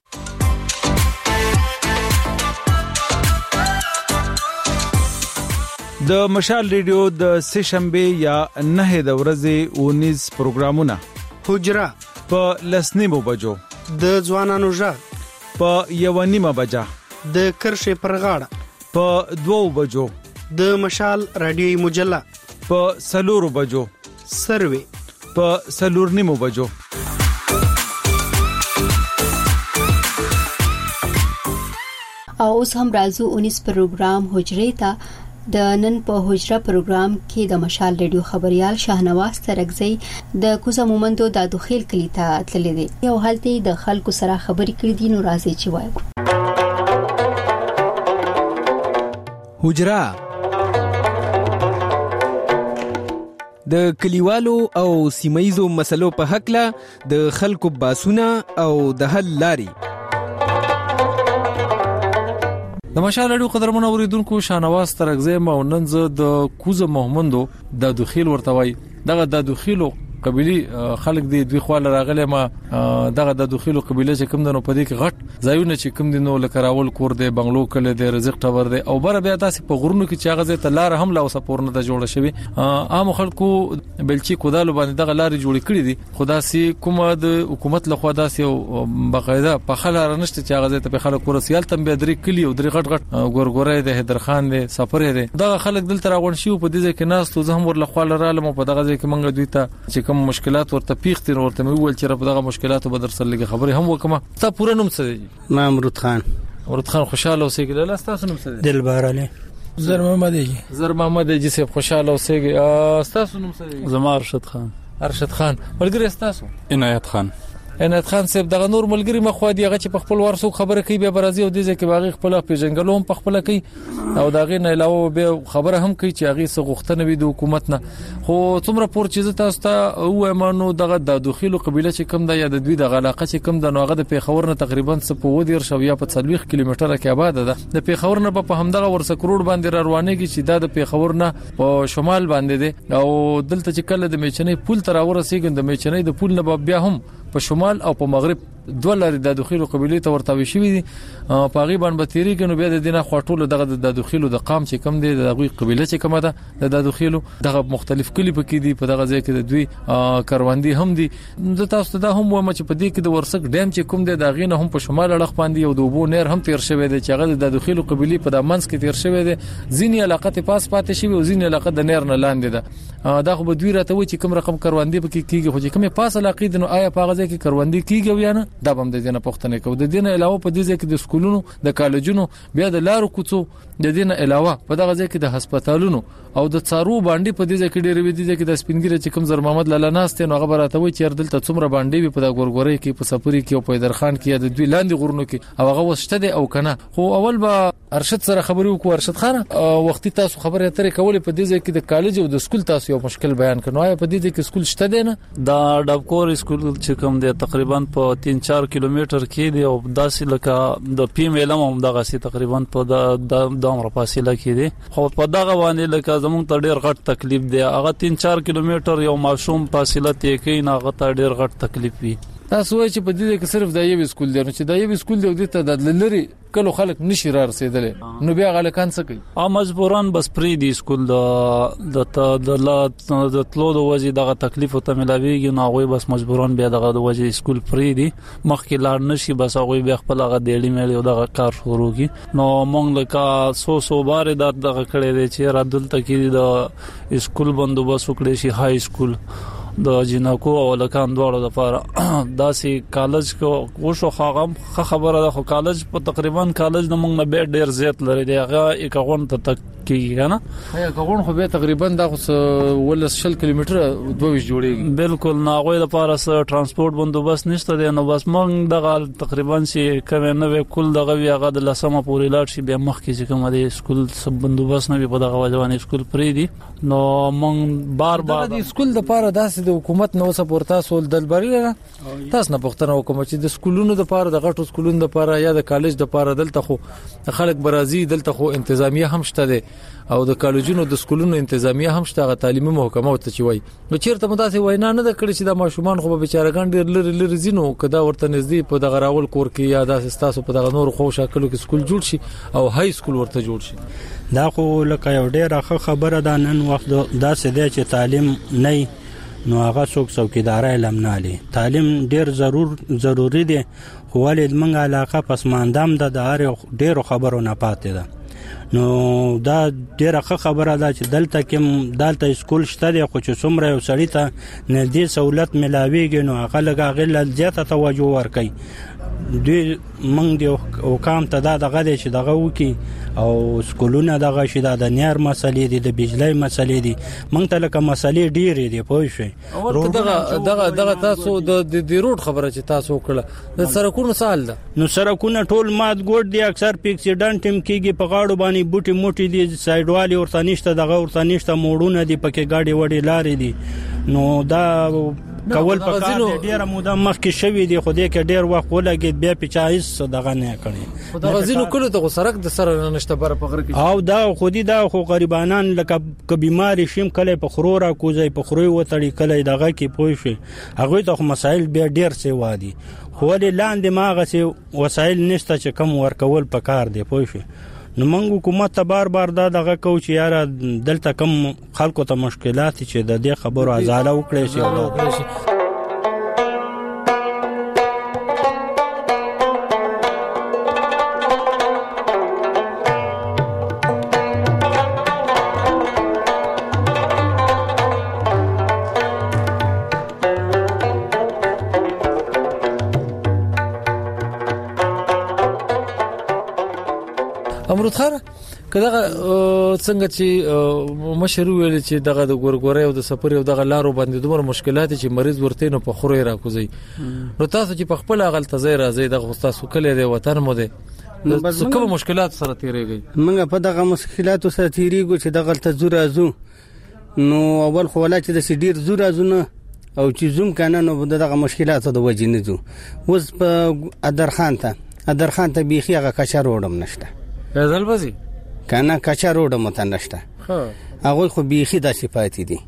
V: د مشال ریډیو د سشنبه یا نه د ورځې اونیز پروګرامونه
I: حجره
V: په لسنیمو بجو،
I: د ځوانانو ژغ
V: په یو نیمه بجه،
I: د کرښې پر غاړه
V: په دوو بجو،
I: د مشال رادیوي مجله
V: په سلورو بجو،
I: سروي
V: په سلور نیمو بجو.
A: او اوس هم راځو اونیز پروګرام حجره ته. د نن په حجره پروګرام کې د مشال ریډیو خبريال شاهنواز ترغزي د کوزه مومندو د دخیل کلی ته تللی دی. یو حالت د خلکو سره خبرې کړې دي نو راځي چې وایو.
M: حجره د کلیوالو او سیمایزو مسلو په حق له د خلکو باسونه او د حل لاري.
W: د مشال اړو قدرمن اوریدونکو شاهنواز ترغزی ما نن ز د کوزه محمدو د دخیل ورتوي دغه د دخیلو قبيلي خلک دي دوی خواله راغله ما دغه د دخیلو قبيله چې کوم دنو پدې کې غټ ځایونه چې کوم دنو لکراول کور دی بنگلو کله دی رزق ټور دی او بر بیا تاسو په غرونو کې چې هغه ته لار هم لا وسپورنه ته جوړه شوی عام خلکو بلچی کودالو باندې دغه لار جوړ کړی دي. خدا سي کومه د حکومت له خوا داسې او بقاعده په خلار نشته چې هغه ته په خلک ورسیال تم به درې کلی او درې غټ غټ ګورګورې د هدر خان دی سفر دی دغه خلک دلته راغون شي په دې ځای کې ناس تو زه هم ورله خواله رالم په دغه ځای کې منګه دوی ته کوم مشکلات ورته پیښتي ورته مې ویل چې په دغه مشکلاتو بدر سره لګي خبرې هم وکمه. تا پوره نوم څه دی؟
X: ما امرود خان.
W: امرود خان خوشاله اوسېږي. لاله تاسو نوم څه دی؟
X: دلبار علي.
W: زر محمد جی. زر محمد جی سه خوشاله اوسېږي. تاسو نوم څه دی؟
X: زما ارشد خان.
W: ارشد خان. ولګری تاسو؟
X: عنایت خان.
W: عنایت خان صاحب دغه نور ملګری مخوا دی هغه چې په خپل ورسو خبره کوي به برازي او دیزه کې باغی خپل پیژنګلو هم په خپل کوي او دغه نه علاوه به خبره هم کوي چې هغه څه غوښتنه وي د حکومت نه خو څومره پور چې تاسو ته او مانو دغه د داخلو قبيله چې کم د یا د دوی د علاقه چې کم د نوغه د پیښور نه تقریبا په ودیر شو یا په څلويخ کیلومتره کې آباد ده د پیښور نه په همدغه ورسه کروڑ باندې روانېږي چې د پیښور نه په شمال باندې ده او دلته چې کله د میچنې پول تر ورسېږي د میچنې د پول نه بیا هم په شمال او په مغرب دوه لارې د داخلو قبيله ته ورتاوي شوې دي په غیبان به تیری کنو بیا د دینه خاطول دغه د داخلو د قام چې کم دي د غوي قبيله چې کومه ده د داخلو دغه مختلف کلی پکې دي په دغه ځای کې د دوی کاروندي هم دي د تاسو ته هم و چې په دې کې د ورسک ډیم چې کوم دي د غینه هم په شمال اړخ باندې یو د وبو نیر هم تیر شوی دی چې هغه د داخلو قبيله په د منځ کې تیر شوی دی ځینی علاقه ته پاس پاتې شوی او ځینی علاقه د نیر نه لاندې ده دا خو به دوی راته و چې کوم رقم کاروندي پکې کیږي خو چې کومه پاس علاقې د نو آیا په غزه کې کاروندي کیږي یا نه دا هم د دینه پښتنه کو د دینه علاوه په دې ځای کې د سکولونو د کالجونو بیا د لارو کوڅو د دینه علاوه په دغه ځای کې د هسپتالونو او د څارو باندې په دې ځای کې ډېر وی دي چې د سپینګری چې کوم زر محمد لاله ناست نو هغه براته وي چې دلته څومره باندې په د ګورګوري کې په سفري کې او په درخان کې د دوی لاندې غورونو کې او هغه وسته دي او کنه خو اول به ارشد سره خبري وکړو ارشد خان وختي تاسو خبره اترې کولې په دې ځای کې د کالج او د سکول تاسو یو مشکل بیان کړو آیا په دې ځای کې سکول شته دی نه
D: دا ډبکور سکول چې کوم دی تقریبا په تین چار کیلومتر کې دی او داسې لکه د پی ام ال هم دغه سي تقریبا په د د عمر فاصله کې دی خو په دغه باندې لکه زموږ ته ډیر غټ تکلیف دی هغه تین چار کیلومتر یو ماشوم فاصله ته کې نه هغه ته ډیر غټ تکلیف وي
W: تاسو وایئ چې په دې کې صرف د یو سکول دی چې د یو سکول دی د ته د لری کلو خلک نشي را رسیدل نو بیا غلکان څه کوي
D: ا مجبوران بس پری دی سکول د د د د تلو د وځي دغه تکلیف ته ملاويږي نو هغه بس مجبوران بیا دغه د وځي سکول پری دی مخکې لاړ نشي بس هغه بیا خپل هغه دیړی مېلی دغه کار شروع کی نو مونږ لکه سو سو بار د دغه کړي دی چې را دلته کې د سکول بندوبست وکړي شي های سکول د جنکو او لکان دواړو لپاره داسي کالج کو وشو خاغم خبره ده خو کالج په تقریبا کالج د موږ نه به ډیر زیات لري دی هغه یکغون ته تک کیږي نه هغه یکغون خو به تقریبا د ولس شل کیلومتر دوه جوړیږي بالکل نه غوې لپاره سره ترانسپورت بندوبست نشته دی نو بس موږ دغه تقریبا سي کمه نه کول دغه وی هغه د لسمه پورې لاړ شي به مخ کې کوم دی سکول سب بندوبست نه په دغه وجوانې سکول پری دی نو موږ بار بار
W: د سکول د لپاره داسې د حکومت نو سپورتا سول دلبري نه تاسو نه پښتنه حکومت چې د سکولونو د لپاره د غټو سکولونو د لپاره یا د کالج د لپاره دلته خو خلک برازي دلته خو انتظامیه هم شته دي او د کالجونو د سکولونو انتظامیه هم شته غ تعلیمي محکمه ته چوي نو چیرته مداسه وینا نه کړی چې د ماشومان خو به بیچارهګان ډیر لری لری زینو کدا ورته نږدې په دغه راول کور کې یا د تاسو په دغه نور خو شکلو کې سکول جوړ شي او های سکول ورته جوړ شي
F: دا خو لکه یو ډیره خبره ده نن وخت دا څه دی چې تعلیم نه نو هغه څوک څوکیدار علم نه لري تعلیم ډیر ضرور ضروری دی خو ولې موږ علاقه پسماندام ده د هر ډیرو خبرو نه پاتې ده نو دا ډیره خبره ده چې دلته کې دلته سکول شته دی خو چې څومره یو سړی ته نږدې سہولت ملاويږي نو هغه لږه غل زیاته توجه ورکړي دوی موږ دی حکام ته دا دغه دی چې دغه وکي او سکولونه دغه شي د نیر مسلې دي د بجلی مسلې دي موږ ته لکه مسلې ډېرې دي پوه شئ
W: دغه دغه دغه تاسو د د روډ خبره چې تاسو وکړه د سرکونو سال ده
F: نو سرکونه ټول مات ګوډ دي اکثر په اکسیډنټ هم کېږي په غاړو باندې بوټي موټي دي سایډ والی ورته نشته دغه ورته نشته موړونه دي پکې گاډي وړي لارې دي نو دا کول په کار ډیره موده مخکې شوی دی خو دې کې ډیر وخت ولګید بیا پچایس دغه نه کړي
W: خو دا غزینو کله ته سرک د سره نشته بر په غره کې
F: او دا خودي دا خو غریبانان لکه ک بیماری شیم کله په خرورا کوزي په خروي وتړي کله دغه کې پوي شي هغه ته مسائل بیا ډیر سی وادي خو ولې لاندې ماغه سي وسایل نشته چې کم ورکول په کار دی پوي شي نو موږ حکومت ته بار بار دا دغه کو چې یاره دلته کم خلکو ته مشکلات چې د دې خبرو ازاله وکړي شي
W: امرود خان کله څنګه چې مشر ویل چې دغه د ګورګوري او د سفر او دغه لارو باندې دومره مشکلات چې مریض ورته نو په خوري راکوزي نو تاسو چې په خپل غلطه ځای راځي دغه تاسو کله دی وطن مو دی نو کوم مشکلات سره تیریږي
G: موږ په دغه مشکلات سره تیریږو چې دغه غلطه زور ازو نو اول خو ولا چې د سیډیر زور ازونه او چې زوم کنه نو دغه مشکلات د وجې نه زو وز په ادرخان ته ادرخان ته بيخي هغه کچا روډم نشته
W: بدل بزي
G: کنه کچا روډم ته نشته هغه خو بيخي د صفات دي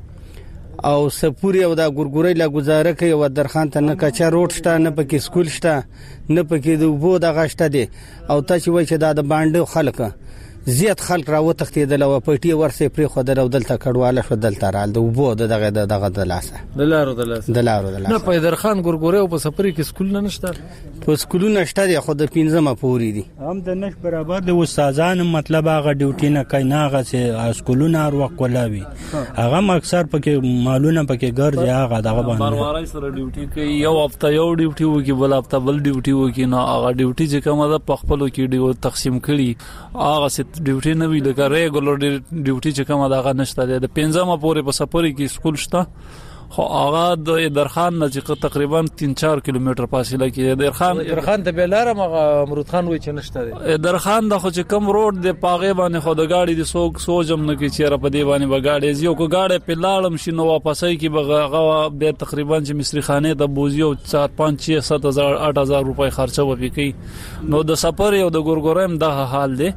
G: او سپوري او د ګورګوري لا گزاره کوي او ادرخان ته نه کچا روډ شته نه پکې سکول شته نه پکې د وبو د غشته دي او ته چې وای چې د باندې خلک زیات خلک راو تختیدل او پټي ورسې پرې خو درو دلته کډواله شو دلته رال د وبو دغه دغه د لاسه
W: د لارو د لاسه
G: د لارو د لاسه
W: نه پیدرخان ګورګوري او په سفرې کې سکول نه نشته
G: په سکول نشته دی خو د پنځمه پوري دي
F: هم د نش برابر د استادان مطلب هغه ډیوټي نه کیناغه چې سکولونه هر وخت کولاوي هغه اکثر پکې مالونه پکې ګرځي هغه دغه باندې
D: بارواړی سره ډیوټي کوي یو هفته یو ډیوټي وکي بل هفته بل ډیوټي وکي نو هغه ډیوټي چې کومه ده په خپل کې ډیو تقسیم کړي هغه ډیوټي نه وی لکه ریګولر ډیوټي چې کومه دغه نشته د پنځمه پورې په سفرې کې سکول شته خو هغه د درخان نه چې تقریبا تین چار کیلومتر فاصله کې درخان
W: درخان ته بلاره مغه امرود خان وای چې نشته دی
D: درخان د خو چې کم روډ د پاغه باندې خو د گاډي د سوق سوجم نه کې چیرې په دی باندې بغاډي زیو کو گاډي په لاړم شنو واپسای کې بغه به تقریبا چې مصری خانه د بوزیو چار پنځه شش سات هزار آठ هزار روپۍ خرچه وکړي نو د سفر یو د ګورګورم د حال دی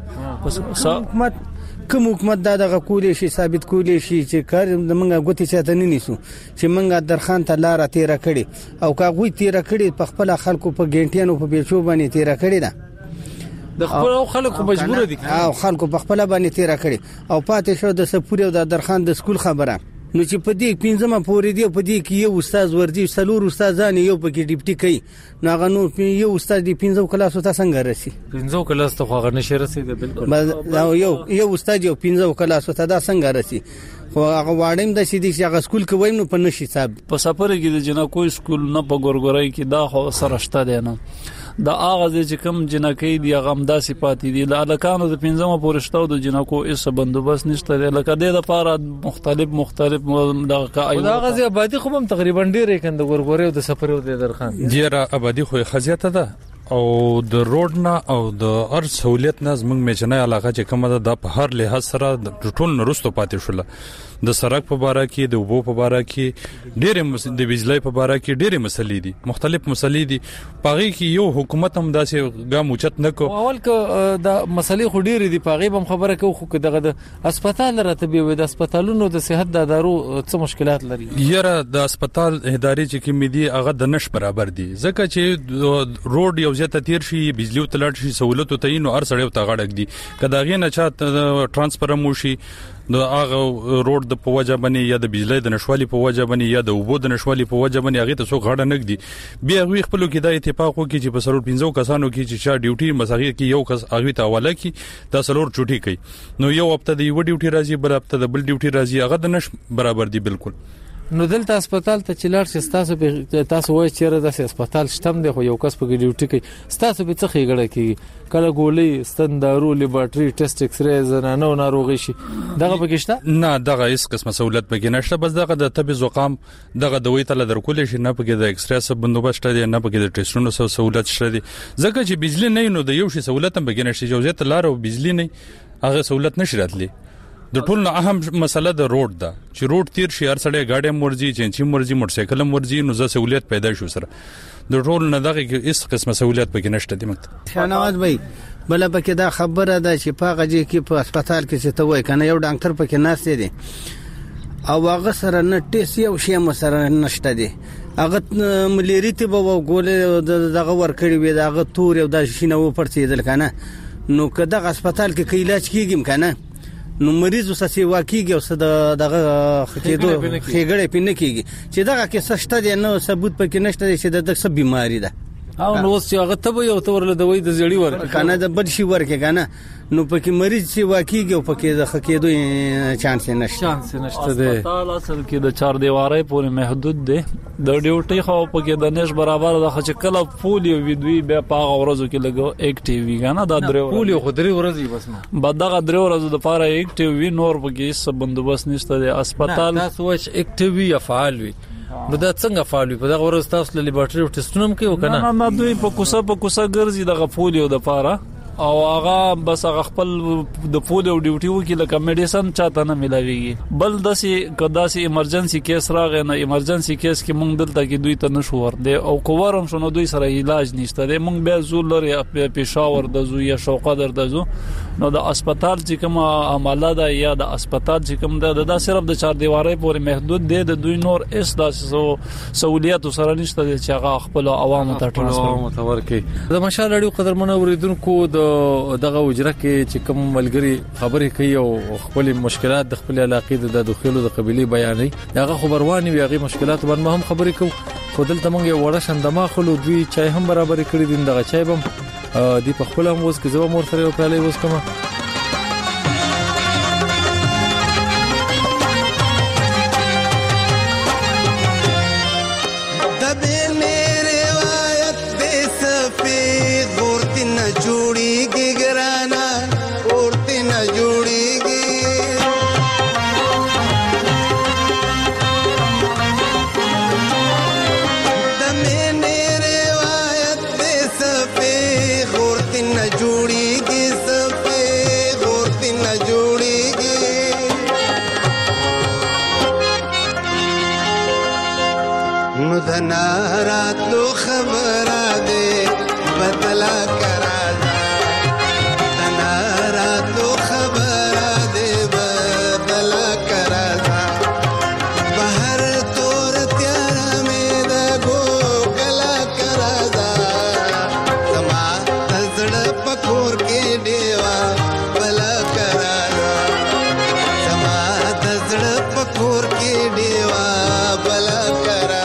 G: حکومت کوم حکومت دا دغه کولې شي ثابت کولې شي چې کار موږ غوتی چاته نه نیسو چې موږ درخان ته لار تیر کړي او کا غوي تیر کړي په خپل خلکو په ګنټیانو په بیچو باندې تیر کړي دا
W: د خپل خلکو مجبور دي
G: او خلکو په خپل باندې تیر کړي او پاتې شو د سپوري او د درخان د سکول خبره نو چې په دې پنځمه پورې دی په دې کې یو استاد ورځي څلور استادان یو پکې ډیپټي کوي نو هغه نو یو استاد دی پنځو کلاسو ته څنګه رسي
W: پنځو کلاس ته هغه نشي رسیدي بالکل
G: یو یو استاد یو پنځو کلاسو ته دا څنګه رسي خو هغه واړم د سیدي چې هغه سکول کوي نو په نشي صاحب
D: په سفر کې د جنا کوئی سکول نه په ګورګورای کې دا خو سرشته دی نه دا اغاز چې کوم جنکې دی غمدا صفات دي د الکانو د پنځمه پورشتو د جنکو ایس بندوبست نشته لکه د لپاره مختلف مختلف دغه
W: ایو دا غزي آبادی خو هم تقریبا ډیره کند ګورګوري او د سفر او د درخان
V: ډیره آبادی خو خزیته ده او د روډ نه او د هر سہولت نه زمنګ میچنه علاقه چې کومه ده د په هر لحاظ سره د ټول نرستو پاتې شول د سړک په باره کې د وبو په باره کې ډېر د بجلی په باره کې ډېر مسلې دي مختلف مسلې دي پاغي کې یو حکومت هم داسې ګام اوچت نکو
W: اول ک د مسلې خو ډېر دي پاغي هم خبره کو خو دغه د هسپتال راتبي وي د هسپتالونو د صحت د ادارو څه مشکلات لري
V: یره د هسپتال ادارې چې کوم دي هغه د نش برابر دي ځکه چې روډ یو ځته تیر شي بجلی او تلټ شي سہولت ته نو هر سړی ته غړک دي کداغې نه چا ترانسفرم وشي د هغه روډ د پوجا باندې یا د بجلی د نشوالي په وجه باندې یا د وبو د نشوالي په وجه باندې هغه ته څو غړ نه کړي بیا غوي خپل کې د اتفاق وکړي چې په سرور پنځو کسانو کې چې شا ډیوټي مساغي کې یو کس هغه ته حواله کړي د سرور چوټي کوي نو یو هفته د یو ډیوټي راځي بل هفته د بل ډیوټي راځي هغه د نش برابر دي بالکل
W: نو دلته هسپتال ته چلار شي تاسو به تاسو وایي چې د هسپتال شتم دی خو یو کس په ډیوټي کوي تاسو به څه خېګړه کوي کله ګولې ستندارو لیبارټري ټیسټ ایکس ری زنانو ناروغي شي دغه پکښته
V: نه دغه هیڅ قسمه سہولت پکې نشته بس دغه د طب زقام دغه دوی ته درکول شي نه پکې د ایکس ری سب بندوبست دی نه پکې د ټیسټونو سره سہولت شته دي ځکه چې بجلی نه نو د یو شي سہولت هم پکې نشي جوړه لار او بجلی نه هغه سہولت نشي راتلی د ټول نه اهم مسله د روډ ده چې روډ تیر شي هر سړی گاډي مرزي چنچي مرزي موټر سایکل مرزي نو زه سہولت پیدا شو سره د ټول نه دغه هیڅ قسمه سہولت پکې نشته دي مکتب
G: شناواز بھائی بل پکې دا خبره ده چې پاغه جې کې په هسپتال کې څه ته وای کنه یو ډاکټر پکې ناشته دي او هغه سره نه ټیس یو شی مسره نشته دي هغه ملیری ته به ګولې دغه ور کړی وي دغه تور یو د شینه و پړڅېدل کنه نو که دغه هسپتال کې علاج کیږم کنه نو مریض وسه واکیږي او د دغه خېدو خېګړې پینې کیږي چې دغه کې سشته دي نو ثبوت پکې نشته چې د څه بیماری ده
W: او نو چې هغه ته یو تور له دوی د زړی ور
G: کنه د بد شي ورکه کنه نو پکې مریض چې واقعي او پکې د خکېدو چانس نشته
W: چانس نشته دی.
D: هسپتال اصل کې د چار دیوارۍ پورې محدود دی. د ډیوټي خو پکې د نش برابر د خچ کله پولیو ویدوی به پاغه ورځو کې لګو اکټیو وی غانا د درو
W: پولیو خو درې ورځې بس نه
D: بدغه درو ورځو د پاره اکټیو وی نور پکې څه بندوبست نشته د هسپتال
W: تاسو وچ اکټیو وی فعال وي نو دا څنګه فعال وي په دغه ورځ تاسو له لیبارټری ټیسټونه هم کوي کنه
D: نه نه دوی په کوسه په کوسه ګرځي د پولیو د پاره او هغه بس هغه خپل د پولیو ډیوټي وکي لکه میډیسن چاته نه ملاويږي بل داسي کداسي ایمرجنسي کیس راغی نه ایمرجنسي کیس کې مونږ دلته کې دوی ته نشو ور دي او کوورم شنو دوی سره علاج نشته دي مونږ به زول لري پېښور د زو یا شوقه در د زو نو د هسپتال چې کوم عمله ده یا د هسپتال چې کوم ده دا صرف د چار دیوارۍ پورې محدود دي د دوی نور اس داسې سہولیات سره نشته دي چې هغه خپل عوامو ته
W: ټرانسفر ورکړي د مشال اړیو قدرمنو اوریدونکو دغه وجره کې چې کوم ملګری خبرې کوي او خپل مشکلات د خپل علاقې د داخلو د قبيله بیانې هغه خبروانی وي هغه مشکلات باندې هم خبرې کوي خو دلته موږ یو وړه شندما خلو دوی چای هم برابر کړی دي دغه چای بم دی په خپل هم وس کې زما مور سره یو پیاله وس کوم
H: رات لو خبر دے بدلا کرا دا تنا رات لو خبر دے بدلا کرا دا بہر تور تیارا میں دا گو گلا کرا دا سما تزڑ پکور کے دیوا بلا کرا دا سما تزڑ پکور کے دیوا بلا کرا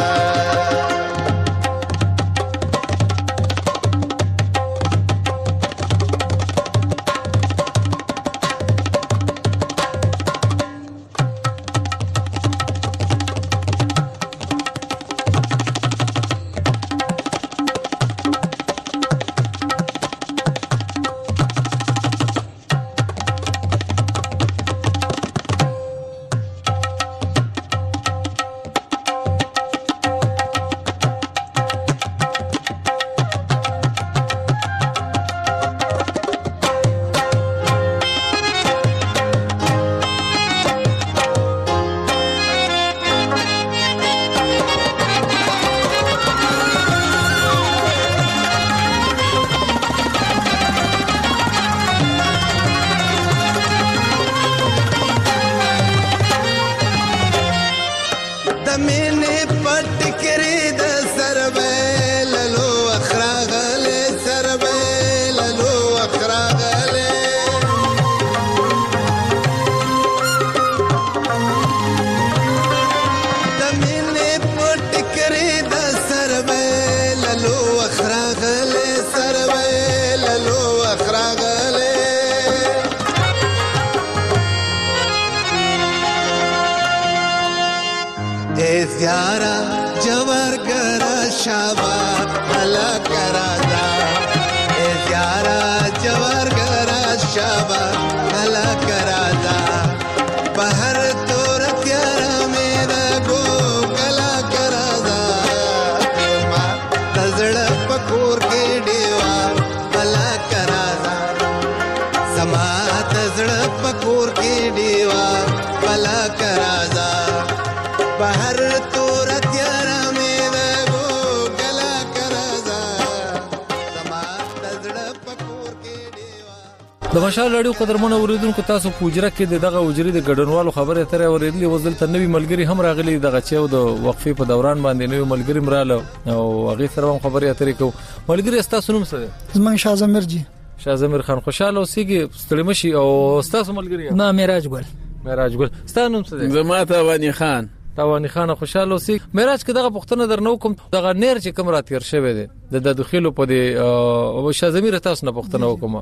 W: د مشال رادیو قدرمنو اوریدونکو تاسو پوجره کې دغه وجري د ګډنوالو خبره ترې اوریدلې وزل ته نوی ملګری هم راغلي دغه چې د وقفې په دوران باندې نوی ملګری مراله او هغه سره هم خبرې اترې کو ملګری تاسو نوم څه
K: زما شازمیر جی
W: شازمیر خان خوشاله اوسېږي ستړي مشي او تاسو ملګری
K: ما معراج ګل
W: معراج ګل تاسو نوم څه
G: زما توانی خان
W: توانی خان خوشاله اوسې معراج کې دغه پښتنه درنو کوم دغه نیر چې کوم راتیر شوی دی د داخلو په دی او شازمیر تاسو نه پښتنه وکم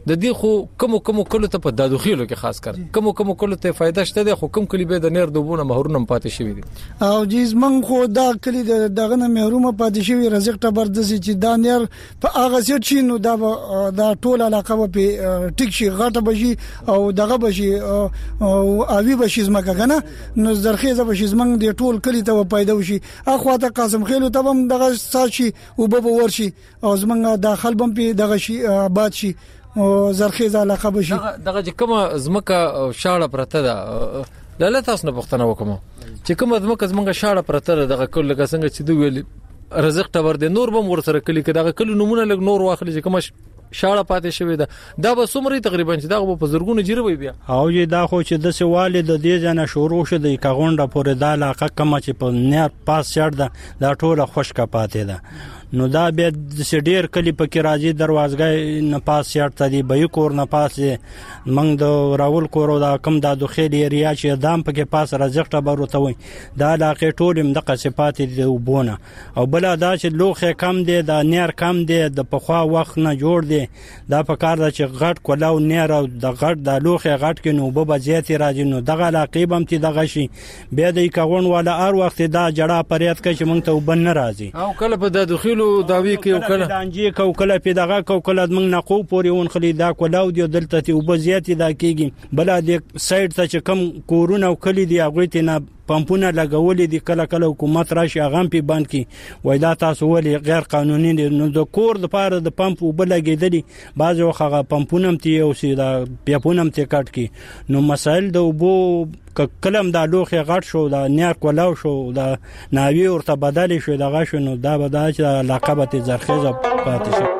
W: د دې خو کوم کوم کلو ته په دادوخیلو کې خاص کر کوم کوم کلو ته فائدہ شته د خو کوم کلی به د نیر دوبونه محروم پاتې شوی دي
E: او جیز من خو دا کلی دغه نه محروم پاتې شوی رزق تبر د چې دا نیر په هغه څه چې نو دا دا ټول علاقه په ټیک شي غټه بشي او دغه بشي او اوی بشي زمکه کنه نو زرخیزه بشي زمنګ د ټول کلی ته پیدا وشي اخوا ته قاسم خیلو ته هم دغه ساشي او به ورشي او زمنګ داخل بم په دغه شي آباد شي او زرخیزه علاقه بشي
W: دغه کوم زمکه شاړه پرته ده لاله تاسو نه پښتنه وکم چې کوم زمکه زمنګ شاړه پرته ده دغه کله لکه څنګه چې دوی ویل رزق تبر دي نور بم ور سره کلی کې دغه کله نمونه لګ نور واخلي چې کوم شاړه پاتې شوی ده دا به سمري تقریبا چې دا په زرګونو جریوي بیا
F: او یی دا خو چې د سوال د دې ځنه شروع شو د کاغونډه پورې د علاقه کما چې په نیر پاس چړ ده دا ټوله خوشکا پاتې ده نو دا به د سډیر کلی په کې راځي دروازګای نه پاس چړ ته دی به کور نه پاس منګ د راول کورو دا کم د دوخیل ایریا چې دام په کې پاس رزق تبر وته وي دا علاقه ټول د قصفات دی وبونه او بل دا چې لوخه کم دی د نیر کم دی د پخوا وخت نه جوړ دی دا په کار دا چې غټ کولاو نیر او د غټ د لوخه غټ کې نو به زیاتې راځي نو دغه علاقه بم چې دغه شي به د کاغون والا هر وخت دا جړه پریات کوي چې مونږ ته وبن راځي
W: او کله په د دخیلو داوی کې او کله
F: دانجی کو کله په دغه کو کله موږ نقو پوري ون خلی دا کولاو دی دلته ته وب زیاتې دا کیږي بل د سایډ ته چې کم کورونه او کلی دی هغه ته نه پمپونه لګولې دي کله کله حکومت راشي غم په بند کې وای دا تاسو ولې غیر قانوني دي نو د کور د پاره د پمپ وبلګېدلي بعض وخت پمپونه هم تی او سیدا پیپونه هم تی کټ کی نو مسائل د وبو کلم د لوخه غټ شو د نیر کولاو شو د ناوی ورته بدل شو دغه شو نو دا به د لقبت زرخیزه پاتې شي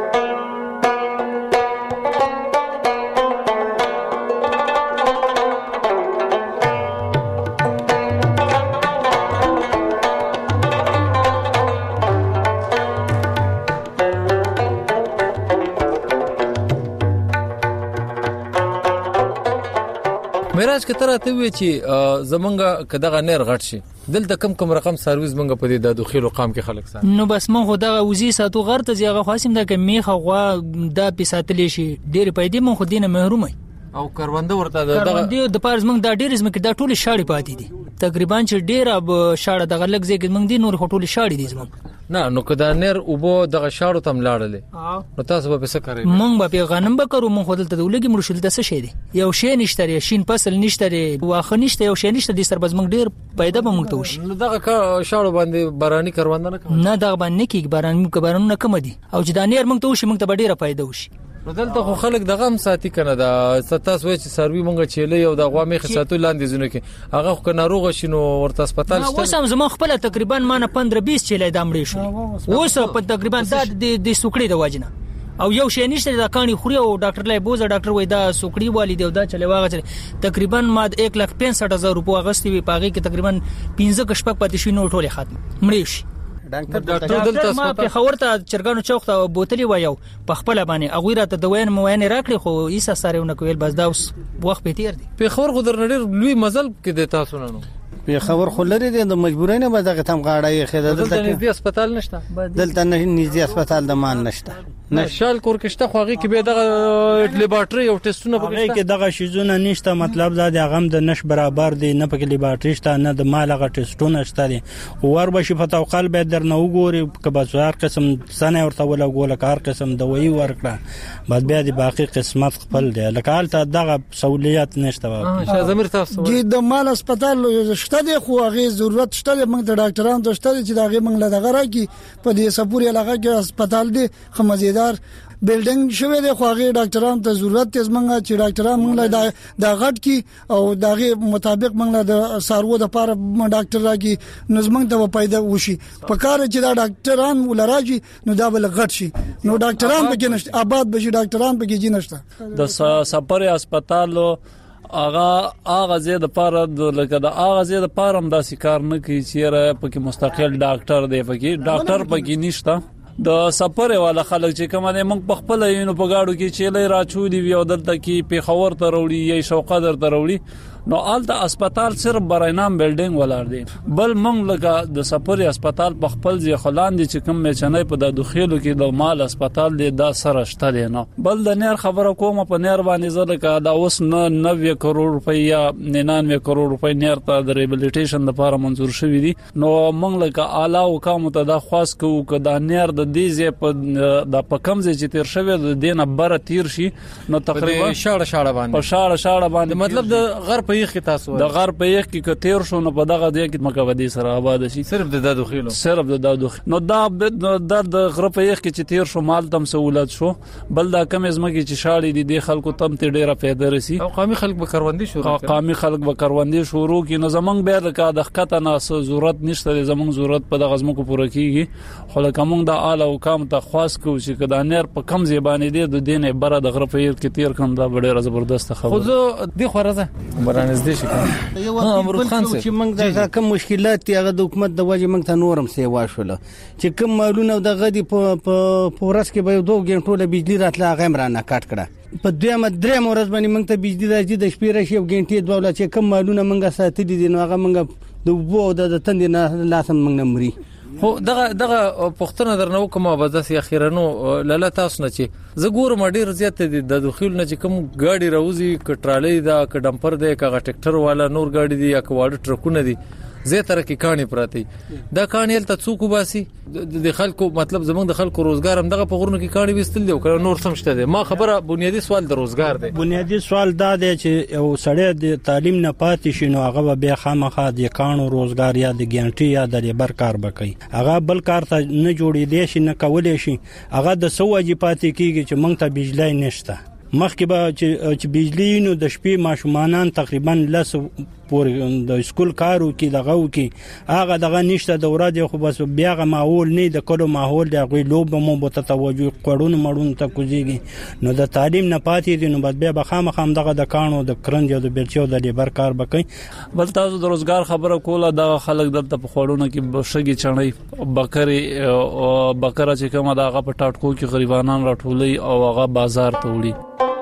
W: میراج کتره ته وی چې زمونږه کداغه نیر غټ شي دلته کم کم رقم سرویس منګه په دې د دخیلو قام کې خلک سره
K: نو بس مونږ دغه وزي ساتو غرته زیغه خاصم دا کې میخه غوا د پیساتلې شي ډېر پیدا مونږ خو دینه محروم
W: او کرونده ورته دغه
K: کروندې د پارز مونږ دا ډېر زمکه دا ټول شاړې پاتې دي تقریبا چې ډېر اب شاړه دغه لګ زګ مونږ دي نور ټول شاړې دي زمونږ
W: نه نو کدا نیر او بو دغه شاړو تم لاړلې نو تاسو به څه کوي
K: مونږ به غنم به کړو مونږ خپل ته ولګي مړ شول د څه شي دي یو شی نشته شین فصل نشته واخه نشته یو شی نشته د سربز مونږ ډېر پیدا به مونږ ته وشي
W: نو دغه شاړو باندې باراني کرونده نه کوي
K: نه دغه باندې کې باران مونږ باران نه کم دي او چې د نیر مونږ ته وشي مونږ ته ډېر پیدا وشي
W: نو دلته خو خلک دغه هم ساتي کنه دا ستاسو وای چې سروي مونږ چيلې او د غوا میخ ساتو لاندې زونه کې هغه خو ناروغ شینو ورته هسپتال
K: شته اوس هم زما خپل تقریبا ما نه پندرہ بیس چيلې دامړې شو اوس په تقریبا د د سوکړې د واجنه او یو شی نشته دا کانی خوري او ډاکټر لای بوزه ډاکټر وای دا سوکړی والی دی دا چلے واغه تقریبا ما یک لک پنځه هزار روپیا غستې وی پاغي کې تقریبا پنځه کشپک پاتې شي نو ټوله ختم مړې شي ډاکټر دلته ما په خورته چرګانو چوخ ته بوتلې وایو په خپل باندې اغویره ته دوین موینه راکړي خو ایسا سره ونه کویل بس دا وخت په تیر دی
W: په خور خو درنړ لوی مزل کې د تاسو نه
G: په خبر خلری دي د مجبورای نه به دغه تم غاړه خېده
W: دلته نږدې هسپتال نشته
G: دلته نږدې هسپتال د مان نشته
W: نشال کورکشته خوږی کې به دغه لیبارټری او ټیسټونه
F: پکې کې دغه شیزونه نشته مطلب دا د غم د نش برابر دی نه پکې لیبارټری شته نه د مالغه ټیسټونه شته دي ور بشي په توقل به در نه وګوري کبهار قسم سنه ورته ولا ګول کار قسم دوی ورکړه بعد بیا د باقي قسمت خپل دی لکه حالت دغه سہولیت نشته
W: شاه زمیر تاسو
E: د مال هسپتال شته دی خو هغه ضرورت شته موږ د ډاکټرانو ته شته چې داغه موږ له دغه راکی په دې سپوري علاقه کې هسپتال دی خمزیدار بلډینګ شوی دی خو هغه ډاکټرانو ته ضرورت تیز موږ چې ډاکټران موږ له د غټ کی او دغه مطابق موږ له د سارو د پاره ډاکټر راکی نظم ته پیدا وشي په کار چې دا ډاکټران ولراجي نو دا بل غټ شي نو ډاکټران به کې نشته آباد بشي ډاکټران به کې جی نشته
D: د سپوري هسپتال اغه اغه زید پاره د لکه د اغه زید پاره هم داسې کار نه کوي چې پکې مستقل ډاکټر دی پکې ډاکټر پکې نشته د سفر والا خلک چې کومه موږ په خپل یو په گاډو کې چيلې راچولې وي او دلته کې په خور ته وروړي یا شوقه در ته وروړي نو آلته هسپتال صرف براینام بلډینګ ولر دی بل مونږ لکه د سپوري هسپتال په خپل ځای خلان دي چې کوم میچنې په د دوخیلو کې د مال هسپتال دی دا سره شته دی نو بل د نیر خبره کومه په نیر باندې زده کا دا اوس نوي کروڑ روپۍ یا ننانوي کروڑ روپۍ نیر ته د ریبلیټیشن لپاره منزور شوې دي نو مونږ لکه اعلی حکام ته دا خاص کوو ک دا نیر د دې ځای په د په کم ځای چې تیر شوی د دینه بره تیر شي نو تقریبا
W: شاړه شاړه باندې
D: په شاړه شاړه باندې
W: مطلب د غر په یخ کې تاسو
D: د غر په یخ کې ک تیر شو نو په دغه ځای کې مکودي سره آباد شي
W: صرف د دادوخیلو
D: صرف د دادوخ نو دا د غر په یخ کې چې تیر شو مال تم سہولت شو بل دا کم ازمکه چې شاړې دي د خلکو تم ته ډیره پیدا رسی
W: او قومي خلک به کاروندې شروع
D: کړي قومي خلک به کاروندې شروع کړي نو زمونږ به د کا د خطه نه ضرورت نشته زمونږ ضرورت په دغه ځمکو پوره کیږي خو لکه موږ د اعلی حکام ته خاص کوو چې کدا نیر په کم زبانه دي د دینه بره د غره په یخ کې تیر کم دا ډیره زبردست خبره
W: خو زه د خورزه برانز دي شي
G: ها امرود خان چې موږ د کوم مشکلات دی هغه د حکومت د وجه موږ ته نورم سیوا شول چې کوم مالونه د غدي په پورس کې به دوه غنټو له بجلی راتله هغه مرانه کټ کړه په دویمه درې مورز باندې موږ ته بجلی راځي د شپې راشي غنټې دوه چې کوم مالونه موږ ساتلي دي نو هغه موږ د وو د تند نه لاسم موږ نمري
W: خو دغه دغه پښتنه درنو کومه وځي اخیرانو لاله تاسو نه چې زګور مډیر زیات دي د دخول نه چې کوم گاډي راوځي کټرالې دا ک ډمپر دی ک ټریکټر والا نور گاډي دي یا ک واړه ټرکونه دي زه تر کې کاني پراتی دا کانیل ته څوک باسي د خلکو مطلب زمونږ د خلکو روزګار هم دغه په غورنو کې کاني وستل دی او نور سمشته دي ما خبره بنیادی سوال د روزګار دی
F: بنیادی سوال دا دی چې یو سړی د تعلیم نه پاتې شي نو هغه به خامخا د کانو روزګار یا د ګانټي یا د لیبر کار وکړي هغه بل کار ته نه جوړې دی شي نه کولای شي هغه د سوجي پاتې کیږي چې مونږ ته بجلی نشته مخکې به چې بجلی نو د شپې ماشومانان تقریبا لس پورې د سکول کارو کې دغه کې هغه دغه نشته د ورځې خو بس بیاغه ماحول نه د کلو ماحول د غوي لوب مو بوته توجه کړون مړون ته کوزيږي نو د تعلیم نه پاتې دي نو بس بیا به خامخا دغه د کانو د کرنج او د بیلچو د لیبر کار وکړي
D: بل تاسو د روزګار خبره کوله د خلک دلته په خوړونو کې بشګي چړې بکری او بکره چې کومه دغه په ټاټکو کې غریبانان راټولي او هغه بازار ته وړي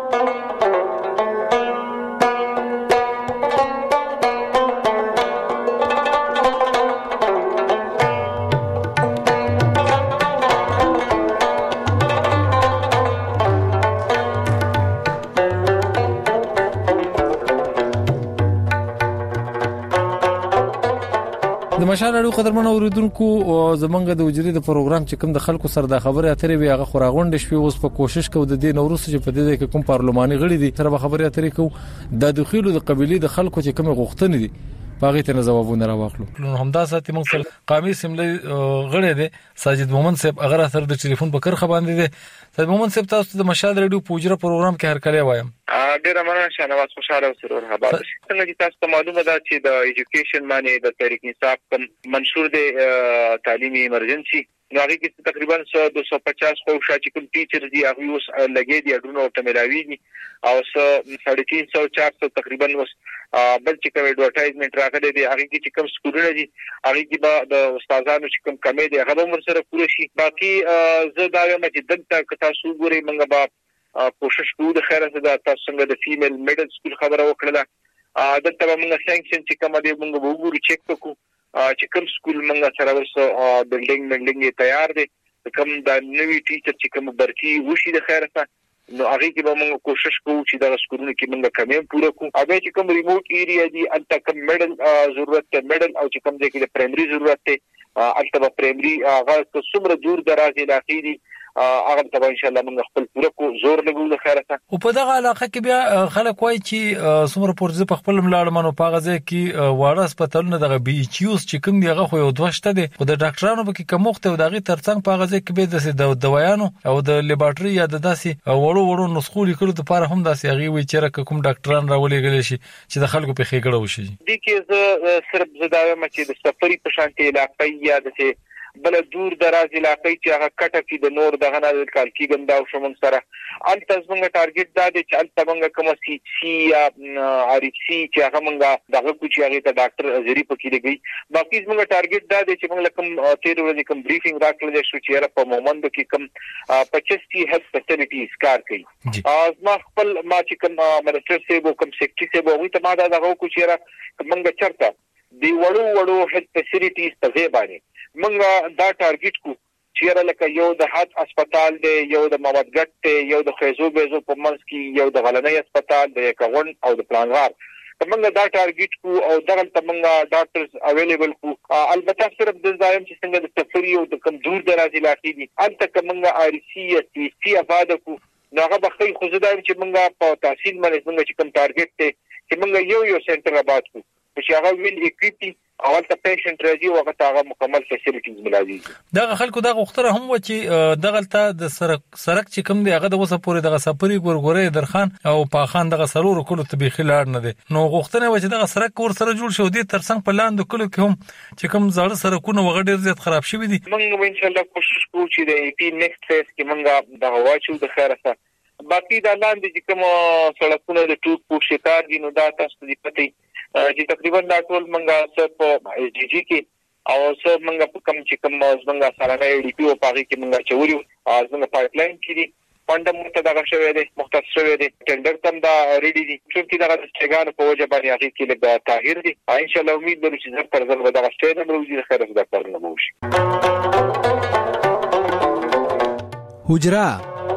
W: د مشال اړو قدرمن اوریدونکو زمونږ د وجري د پروګرام چې کوم د خلکو سره د خبرې اترې وي هغه خوراغونډ شپې اوس په کوشش کوو د دې نورس چې په دې کې کوم پارلماني غړي دي سره خبرې اترې کوو د دخیلو د قبيله د خلکو چې کوم غوښتنې دي باغې ته جوابونه راوخلو نو همدا ساتي موږ سره قامي سیملې غړي دي ساجد مومن صاحب هغه سره د ټلیفون په کرخه باندې دي ساجد مومن صاحب تاسو د مشال ریډیو پوجره پروګرام کې هر کله وایم
C: ډیره مننه شنواز خوشاله اوسئ مرحبا څنګه چې تاسو ته معلومه ده چې د ایجوکیشن باندې د تحریک انصاف کوم منشور دی تعلیمي ایمرجنسي نو هغه کې تقریبا دو سو پچاس خو شاته کوم ټیچر دی هغه اوس لګي دی اډونو ته ملاوي دي او څو تین سو چار سو تقریبا اوس بل چې کوم ایڈورټایزمنت راغلي دی هغه کې چې کوم سکولونه دي هغه کې به د استادانو چې کوم کمې دي هغه هم سره پوره شي باقي زه دا وایم چې دلته که تاسو ګورئ موږ به کوشش کوو د خیره سره تاسو څنګه د فیمیل میډل سکول خبره وکړه دلته موږ سانکشن چې کوم دی موږ وګورو چیک وکړو چې کوم سکول موږ سره ورسو بلډینګ بلډینګ تیار دي کوم د نوې ټیچر چې کوم برکی وشي د خیره سره نو هغه کې به موږ کوشش کوو چې د سکولونو کې موږ کمې پوره کوو هغه چې کوم ریموټ ایریا دي الته کوم میډل ضرورت ته میډل او چې کوم ځای کې د پرایمري ضرورت ته الته به پرایمري هغه څومره دور دراز علاقې دي هغه ته ان شاء الله موږ خپل پوره کو زور لګو د خیره ته
W: او په دغه علاقه کې بیا خلک وایي چې څومره پورځ په خپل ملاړمنو پاغه ځای کې واړه هسپتالونه دغه بي ایچ یوز چې کوم دیغه خو یو دوشته دي خو د ډاکټرانو به کې کومخته او دغه ترڅنګ پاغه ځای کې به د دوايانو او د لیبارټري یا د داسي وړو وړو نسخو لیکلو لپاره هم داسي هغه وی چې کوم ډاکټران راولېګل شي چې د خلکو په خېګړه وشي
C: دي کې زه صرف زداوم چې د سفري په شانتي علاقې یا د بل دور دراز علاقې چې هغه کټه کې د نور دغه نه د کالکی ګندا او شومن سره الته زمونږ ټارګټ دا دی چې الته موږ کوم سی سی یا ار اف سی چې هغه موږ دغه کوچ هغه ته ډاکټر ازری پکې لګي باقي زمونږ ټارګټ دا دی چې موږ کوم تیر ورځې کوم بریفینګ راکړل شو چې را په مومند کې کوم پچیس هیلث فیسیلیټیز کار کوي از ما خپل ما چې کوم منسټر سیبو کوم سیکټری سیبو وي ته ما دا دغه کوچ را موږ چرته دی وړو وړو هیلث فیسیلیټیز ته ځای باندې موږ دا ټارګټ کو چیرې لکه یو د حد هسپتال دی یو د موادګټ دی یو د خیزو بیزو په منځ کې یو د غلنۍ هسپتال دی کغون او د پلانوار موږ دا ټارګټ کو او دغه موږ ډاکټرز اویلیبل کو البته صرف د ځایم چې څنګه د سفري او د کم دور دراز علاقې دي البته موږ آر سی سی سی افاده کو ناغه بخې خو زده چې موږ په تحصیل باندې موږ چې کوم ټارګټ دی چې موږ یو یو سنټر آباد کو چې هغه ویل اکویپی اول ته پیشنټ راځي او هغه هغه مکمل فیسیلیټیز ملازمي
W: دا خلکو دا غوښتنه هم و چې دغه ته د سرک سرک چې کوم دی هغه د وسه پورې دغه سفري ګورګورې درخان او پاخان دغه سرور کولو ته به خلار نه دي نو غوښتنه و چې دغه سرک ور سره جوړ شو دي ترڅنګ په لاندې کولو کې هم چې کوم زړه سرکونه وغه ډیر زیات خراب شوی دي
C: موږ ان شاء الله کوشش کوو چې د ای پی نیکسټ فیز کې موږ دغه واچو د خیره سره باقي دا لاندې چې کوم سړکونه د ټوک پوښ شکار دي نو دا تاسو دې پته چې تقریبا دا ټول منګه سب اس ډي جی کې او سب منګه په کم چې کم منګه سالانه ای ډي پی او پاغي کې منګه چوري او څنګه پایپ لاین کې دي پاندم ته دا شوی دی مختص شوی دی ټندر تم دا ریډي دي چې دا د استګان په وجه باندې هغه کې لږ تغییر دي ان شاء الله امید لرو چې زر تر زر به دا شته د روزي خیر زده کړنه وشي
M: حجرا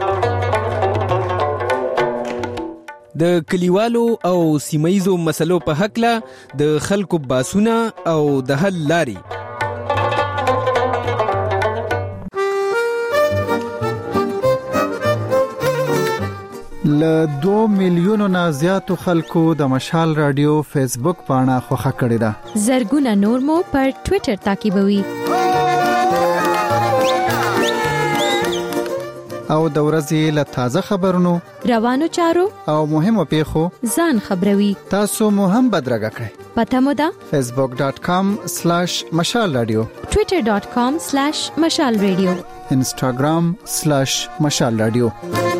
M: د کلیوالو او سیمایزو مسلو په حق له د خلکو باسونه او د حل لاري
J: له دوه میلیونو نه زیاتو خلکو د مشال رادیو فیسبوک پاڼه خوښه کړې ده
N: زرګونه نور مو پر ټوئیټر تعقیبوي
J: او د ورځې له تازه خبرونو
N: روانو چارو
J: او مهمو پیښو
N: ځان خبروي
J: تاسو مو هم بدرګه کړئ
N: پته مو ده
J: facebook dot com slash mashal radio
N: twitter dot com slash mashal radio
J: instagram slash mashal radio